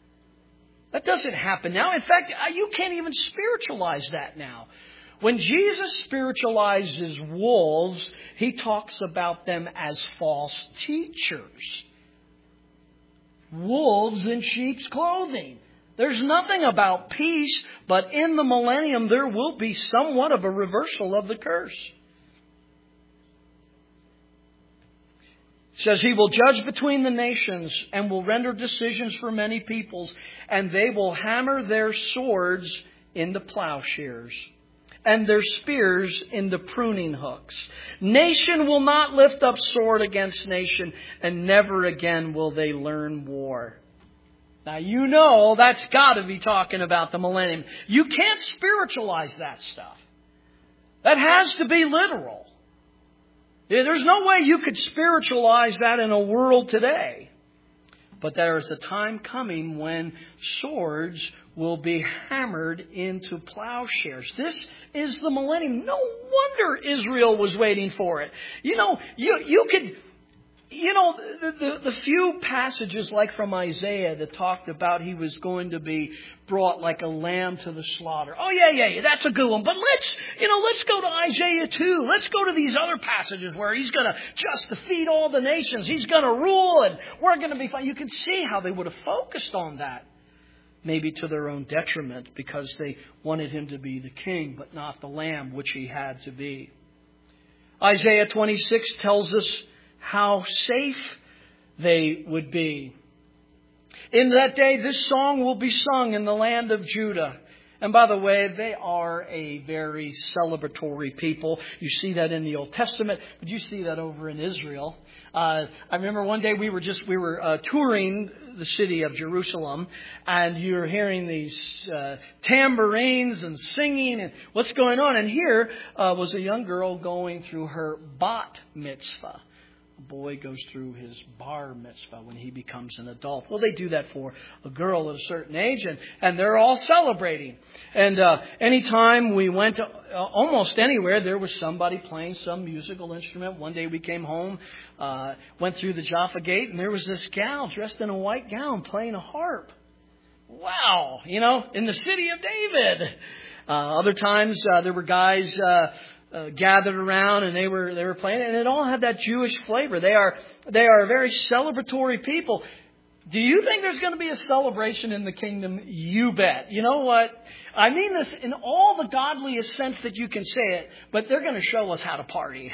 That doesn't happen now. In fact, you can't even spiritualize that now. When Jesus spiritualizes wolves, He talks about them as false teachers. Wolves in sheep's clothing. There's nothing about peace, but in the millennium there will be somewhat of a reversal of the curse. It says He will judge between the nations and will render decisions for many peoples, and they will hammer their swords into plowshares and their spears into pruning hooks. Nation will not lift up sword against nation, and never again will they learn war. Now, you know that's got to be talking about the millennium. You can't spiritualize that stuff. That has to be literal. There's no way you could spiritualize that in a world today. But there is a time coming when swords will be hammered into plowshares. This is the millennium. No wonder Israel was waiting for it. You know, you you could, you know, the, the, the few passages like from Isaiah that talked about He was going to be brought like a lamb to the slaughter. Oh, yeah, yeah, yeah, that's a good one. But let's, you know, let's go to Isaiah two. Let's go to these other passages where He's going to just defeat all the nations. He's going to rule and we're going to be fine. You can see how they would have focused on that. Maybe to their own detriment because they wanted Him to be the king, but not the lamb, which He had to be. Isaiah twenty-six tells us how safe they would be. In that day, this song will be sung in the land of Judah. And by the way, they are a very celebratory people. You see that in the Old Testament, but you see that over in Israel. Uh, I remember one day we were just we were uh, touring the city of Jerusalem, and you're hearing these uh, tambourines and singing and what's going on. And here uh, was a young girl going through her bat mitzvah. A boy goes through his bar mitzvah when he becomes an adult. Well, they do that for a girl at a certain age, and, and they're all celebrating. And uh, anytime we went to uh, almost anywhere, there was somebody playing some musical instrument. One day we came home, uh, went through the Jaffa Gate, and there was this gal dressed in a white gown playing a harp. Wow, you know, in the city of David. Uh, other times uh, there were guys uh, uh, gathered around and they were they were playing, and it all had that Jewish flavor. They are they are a very celebratory people. Do you think there's going to be a celebration in the kingdom? You bet. You know what? I mean this in all the godliest sense that you can say it, but they're going to show us how to party.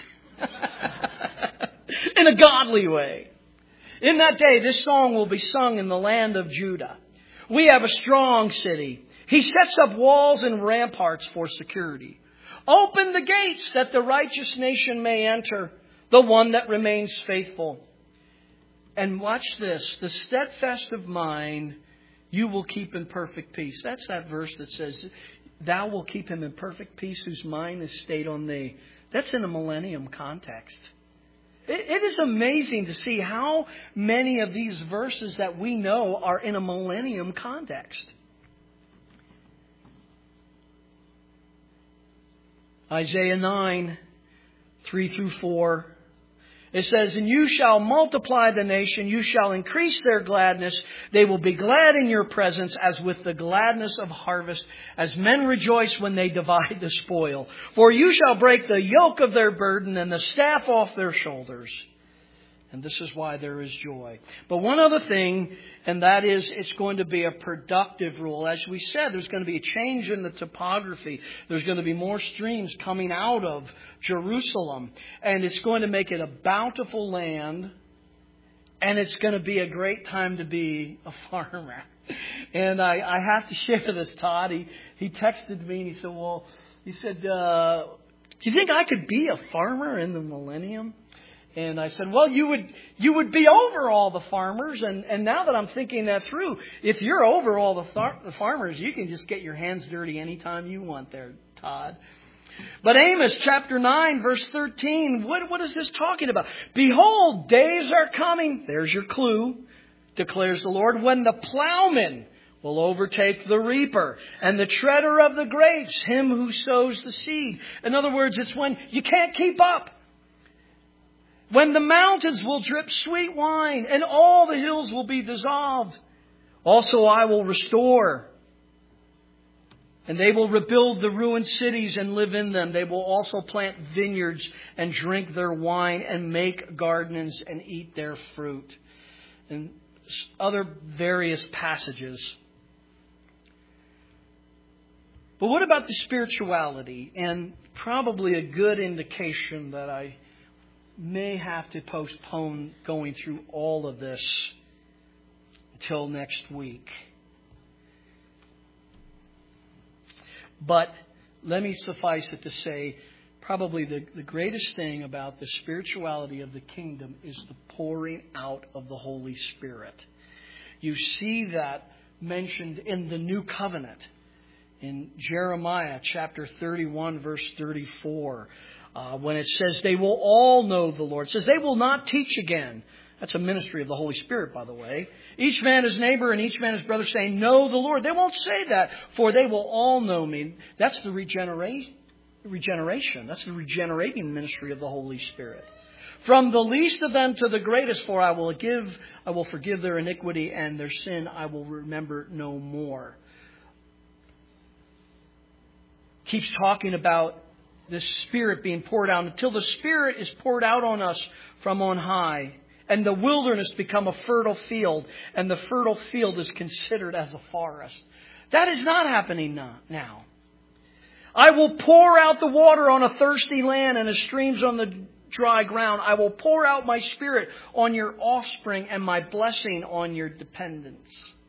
In a godly way. In that day, this song will be sung in the land of Judah. We have a strong city. He sets up walls and ramparts for security. Open the gates that the righteous nation may enter, the one that remains faithful. And watch this, the steadfast of mind you will keep in perfect peace. That's that verse that says, thou will keep him in perfect peace whose mind is stayed on thee. That's in a millennium context. It, it is amazing to see how many of these verses that we know are in a millennium context. Isaiah nine, three through four. It says, and you shall multiply the nation, you shall increase their gladness. They will be glad in your presence as with the gladness of harvest, as men rejoice when they divide the spoil. For you shall break the yoke of their burden and the staff off their shoulders. And this is why there is joy. But one other thing, and that is it's going to be a productive rule. As we said, there's going to be a change in the topography. There's going to be more streams coming out of Jerusalem. And it's going to make it a bountiful land. And it's going to be a great time to be a farmer. And I, I have to share this, Todd. He, he texted me and he said, well, he said, uh, do you think I could be a farmer in the millennium? And I said, well, you would you would be over all the farmers. And, and now that I'm thinking that through, if you're over all the, thar- the farmers, you can just get your hands dirty anytime you want there, Todd. But Amos chapter nine, verse thirteen, what, what is this talking about? Behold, days are coming. There's your clue, declares the Lord, when the plowman will overtake the reaper and the treader of the grapes, him who sows the seed. In other words, it's when you can't keep up. When the mountains will drip sweet wine and all the hills will be dissolved. Also I will restore. And they will rebuild the ruined cities and live in them. They will also plant vineyards and drink their wine and make gardens and eat their fruit. And other various passages. But what about the spirituality? And probably a good indication that I may have to postpone going through all of this until next week. But let me suffice it to say, probably the, the greatest thing about the spirituality of the kingdom is the pouring out of the Holy Spirit. You see that mentioned in the New Covenant. In Jeremiah chapter thirty-one, verse thirty-four. Uh, when it says they will all know the Lord. It says they will not teach again. That's a ministry of the Holy Spirit, by the way. Each man his neighbor and each man his brother, saying, know the Lord. They won't say that, for they will all know me. That's the regeneration. Regeneration. That's the regenerating ministry of the Holy Spirit. From the least of them to the greatest, for I will give, I will forgive their iniquity, and their sin I will remember no more. Keeps talking about this Spirit being poured out until the Spirit is poured out on us from on high. And the wilderness become a fertile field. And the fertile field is considered as a forest. That is not happening now. I will pour out the water on a thirsty land and the streams on the dry ground. I will pour out my Spirit on your offspring and my blessing on your dependents.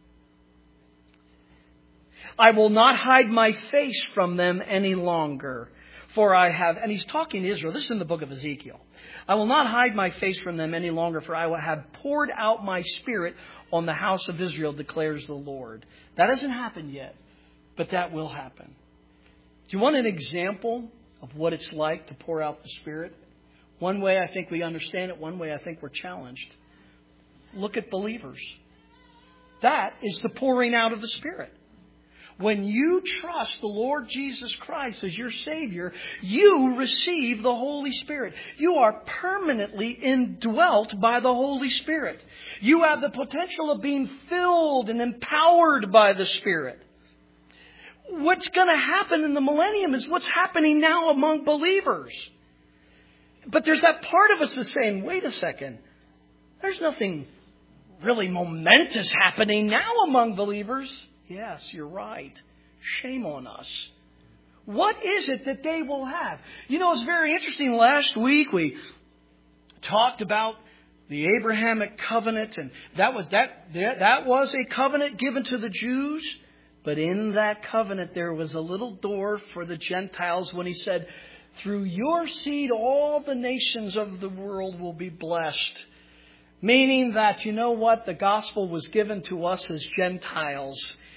I will not hide my face from them any longer. For I have, and he's talking to Israel. This is in the book of Ezekiel. I will not hide my face from them any longer, for I will have poured out my Spirit on the house of Israel, declares the Lord. That hasn't happened yet, but that will happen. Do you want an example of what it's like to pour out the Spirit? One way I think we understand it, one way I think we're challenged. Look at believers. That is the pouring out of the Spirit. When you trust the Lord Jesus Christ as your Savior, you receive the Holy Spirit. You are permanently indwelt by the Holy Spirit. You have the potential of being filled and empowered by the Spirit. what's going to happen in the millennium is what's happening now among believers. But there's that part of us that's saying, wait a second, there's nothing really momentous happening now among believers. Yes, you're right. Shame on us. What is it that they will have? You know, it's very interesting. Last week we talked about the Abrahamic covenant, and that was that that was a covenant given to the Jews. But in that covenant there was a little door for the Gentiles when he said, through your seed all the nations of the world will be blessed. Meaning that, you know what, the gospel was given to us as Gentiles.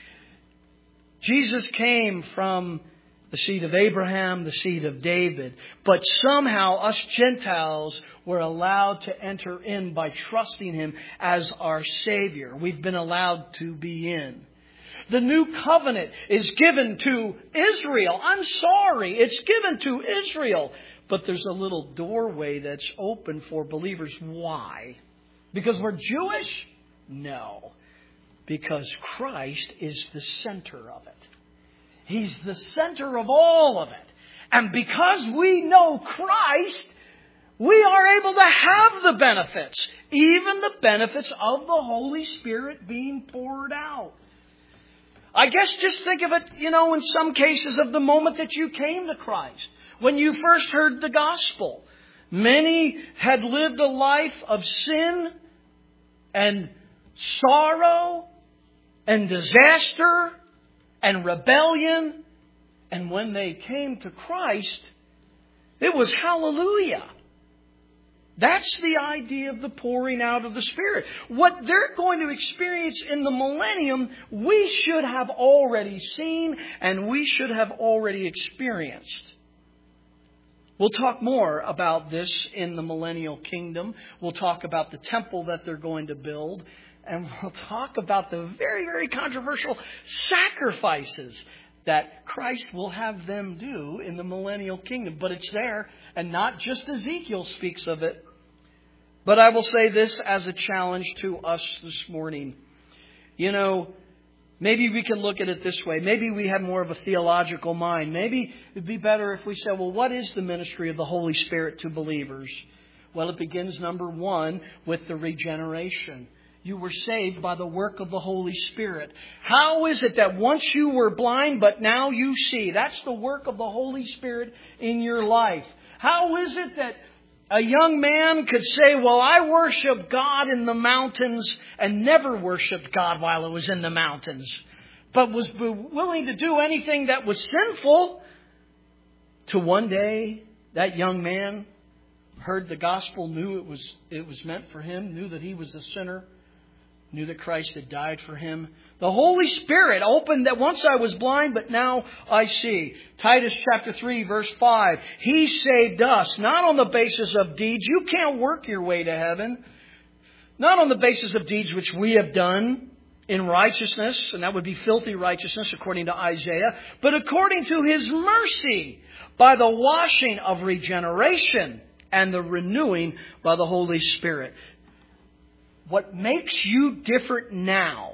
Jesus came from the seed of Abraham, the seed of David. But somehow us Gentiles were allowed to enter in by trusting Him as our Savior. We've been allowed to be in. The new covenant is given to Israel. I'm sorry, it's given to Israel. But there's a little doorway that's open for believers. Why? Because we're Jewish? No. Because Christ is the center of it. He's the center of all of it. And because we know Christ, we are able to have the benefits. Even the benefits of the Holy Spirit being poured out. I guess just think of it, you know, in some cases of the moment that you came to Christ. When you first heard the gospel. Many had lived a life of sin and sorrow and disaster and rebellion. And when they came to Christ, it was hallelujah. That's the idea of the pouring out of the Spirit. What they're going to experience in the millennium, we should have already seen and we should have already experienced. We'll talk more about this in the millennial kingdom. We'll talk about the temple that they're going to build. And we'll talk about the very, very controversial sacrifices that Christ will have them do in the millennial kingdom. But it's there, and not just Ezekiel speaks of it. But I will say this as a challenge to us this morning. You know, maybe we can look at it this way. Maybe we have more of a theological mind. Maybe it'd be better if we said, well, what is the ministry of the Holy Spirit to believers? Well, it begins, number one, with the regeneration. You were saved by the work of the Holy Spirit. How is it that once you were blind, but now you see? That's the work of the Holy Spirit in your life. How is it that a young man could say, well, I worship God in the mountains and never worshiped God while I was in the mountains, but was willing to do anything that was sinful, to one day that young man heard the gospel, knew it was it was meant for him, knew that he was a sinner, knew that Christ had died for him. The Holy Spirit opened that once I was blind, but now I see. Titus chapter three, verse five. He saved us, not on the basis of deeds. You can't work your way to heaven. Not on the basis of deeds which we have done in righteousness, and that would be filthy righteousness according to Isaiah, but according to His mercy, by the washing of regeneration and the renewing by the Holy Spirit. What makes you different now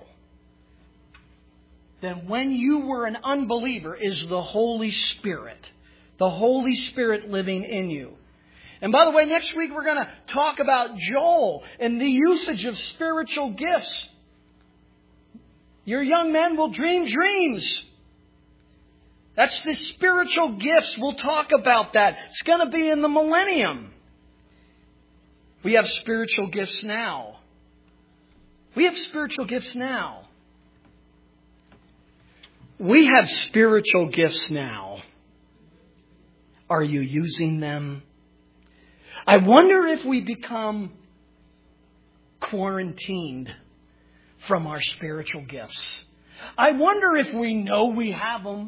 than when you were an unbeliever is the Holy Spirit. The Holy Spirit living in you. And by the way, next week we're going to talk about Joel and the usage of spiritual gifts. Your young men will dream dreams. That's the spiritual gifts. We'll talk about that. It's going to be in the millennium. We have spiritual gifts now. We have spiritual gifts now. We have spiritual gifts now. Are you using them? I wonder if we become quarantined from our spiritual gifts. I wonder if we know we have them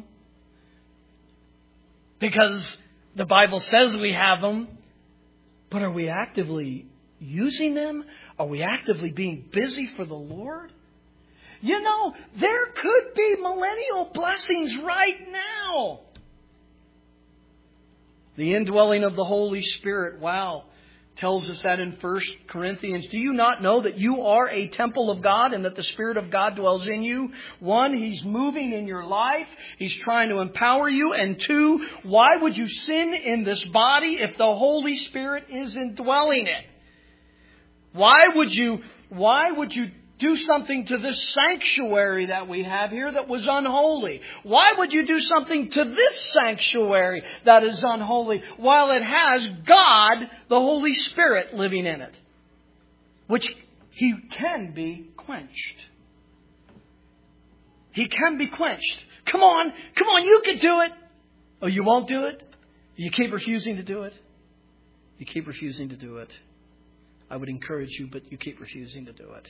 because the Bible says we have them, but are we actively using them? Are we actively being busy for the Lord? You know, there could be millennial blessings right now. The indwelling of the Holy Spirit. Wow. tells us that in First Corinthians. Do you not know that you are a temple of God and that the Spirit of God dwells in you? One, He's moving in your life. He's trying to empower you. And two, why would you sin in this body if the Holy Spirit is indwelling it? Why would you, why would you do something to this sanctuary that we have here that was unholy? Why would you do something to this sanctuary that is unholy while it has God, the Holy Spirit, living in it? Which He can be quenched. He can be quenched. Come on, come on, you can do it. Oh, you won't do it? You keep refusing to do it? You keep refusing to do it. I would encourage you, but you keep refusing to do it.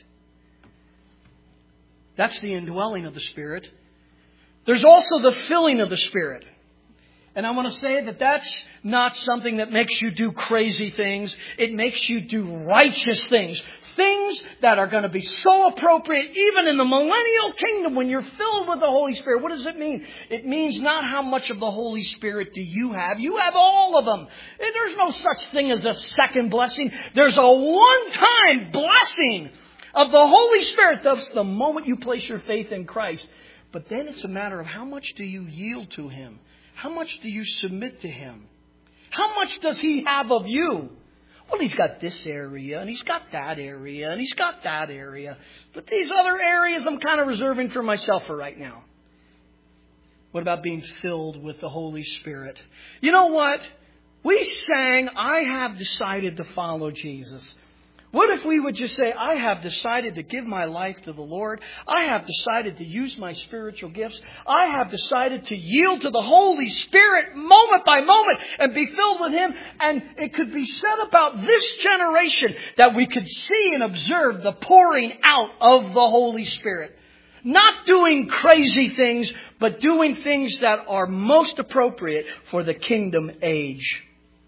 That's the indwelling of the Spirit. There's also the filling of the Spirit. And I want to say that that's not something that makes you do crazy things. It makes you do righteous things. Things that are going to be so appropriate even in the millennial kingdom when you're filled with the Holy Spirit. What does it mean? It means not how much of the Holy Spirit do you have. You have all of them. There's no such thing as a second blessing. There's a one-time blessing of the Holy Spirit. That's the moment you place your faith in Christ. But then it's a matter of how much do you yield to Him? How much do you submit to Him? How much does He have of you? Well, He's got this area, and He's got that area, and He's got that area. But these other areas I'm kind of reserving for myself for right now. What about being filled with the Holy Spirit? You know what? We sang, I have decided to follow Jesus. What if we would just say, I have decided to give my life to the Lord. I have decided to use my spiritual gifts. I have decided to yield to the Holy Spirit moment by moment and be filled with Him. And it could be said about this generation that we could see and observe the pouring out of the Holy Spirit. Not doing crazy things, but doing things that are most appropriate for the kingdom age.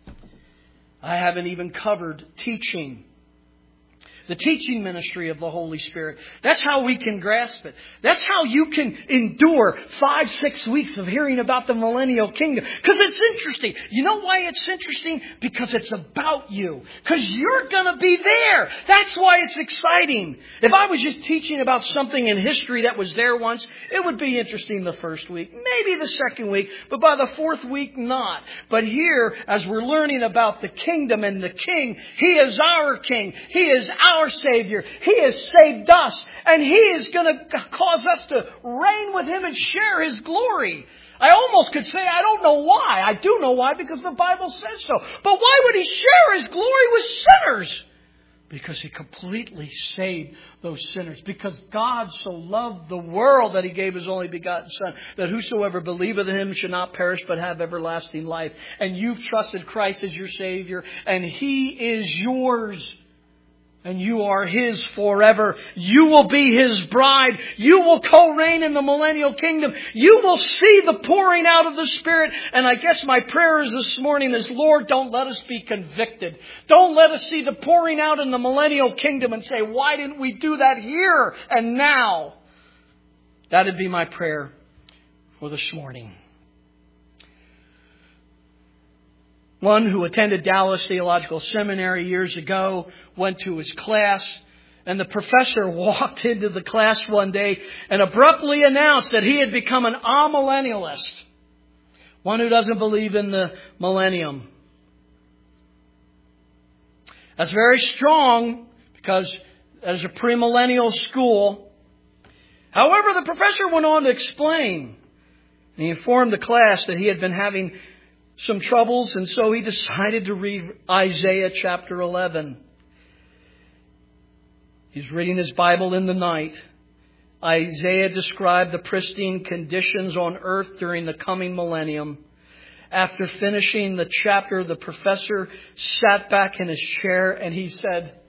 I haven't even covered teaching. The teaching ministry of the Holy Spirit. That's how we can grasp it. That's how you can endure five, six weeks of hearing about the millennial kingdom. Because it's interesting. You know why it's interesting? Because it's about you. Because you're going to be there. That's why it's exciting. If I was just teaching about something in history that was there once, it would be interesting the first week. Maybe the second week. But by the fourth week, not. But here, as we're learning about the kingdom and the king, He is our king. He is our Our Savior. He has saved us. And He is going to cause us to reign with Him and share His glory. I almost could say I don't know why. I do know why because the Bible says so. But why would He share His glory with sinners? Because He completely saved those sinners. Because God so loved the world that He gave His only begotten Son, that whosoever believeth in Him should not perish but have everlasting life. And you've trusted Christ as your Savior, and He is yours. And you are His forever. You will be His bride. You will co-reign in the millennial kingdom. You will see the pouring out of the Spirit. And I guess my prayer is this morning is, Lord, don't let us be convicted. Don't let us see the pouring out in the millennial kingdom and say, why didn't we do that here and now? That'd be my prayer for this morning. One who attended Dallas Theological Seminary years ago went to his class, and the professor walked into the class one day and abruptly announced that he had become an amillennialist, one who doesn't believe in the millennium. That's very strong because as a premillennial school. However, the professor went on to explain, and he informed the class that he had been having some troubles, and so he decided to read Isaiah chapter eleven. He's reading his Bible in the night. Isaiah described the pristine conditions on earth during the coming millennium. After finishing the chapter, the professor sat back in his chair and he said,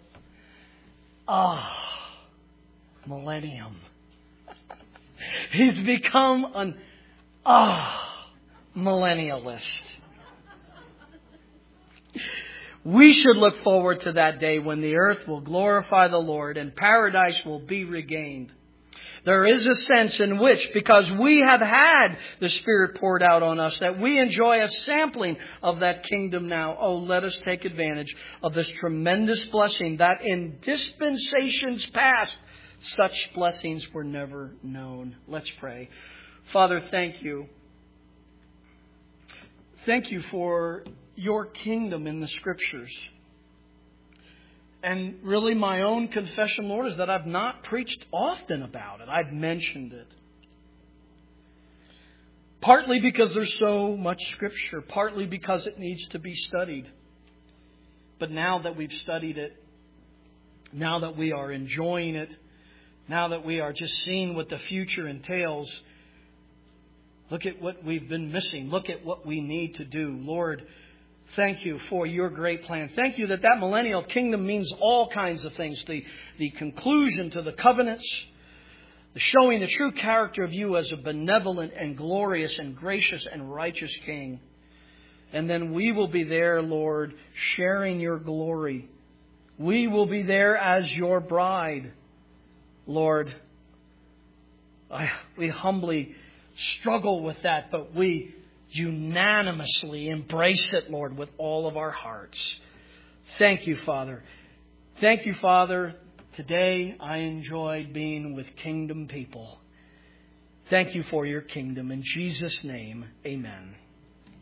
"Ah, millennium." He's become an ah millennialist. We should look forward to that day when the earth will glorify the Lord and paradise will be regained. There is a sense in which, because we have had the Spirit poured out on us, that we enjoy a sampling of that kingdom now. Oh, let us take advantage of this tremendous blessing that in dispensations past, such blessings were never known. Let's pray. Father, thank you. Thank you for your kingdom in the Scriptures. And really my own confession, Lord, is that I've not preached often about it. I've mentioned it. Partly because there's so much Scripture. Partly because it needs to be studied. But now that we've studied it, now that we are enjoying it, now that we are just seeing what the future entails, look at what we've been missing. Look at what we need to do. Lord, thank you for your great plan. Thank you that that millennial kingdom means all kinds of things. The, the conclusion to the covenants, the showing the true character of you as a benevolent and glorious and gracious and righteous King. And then we will be there, Lord, sharing your glory. We will be there as your bride. Lord, I, we humbly struggle with that, but we unanimously embrace it, Lord, with all of our hearts. Thank you, Father. Thank you, Father. Today I enjoyed being with kingdom people. Thank you for your kingdom. In Jesus' name, amen.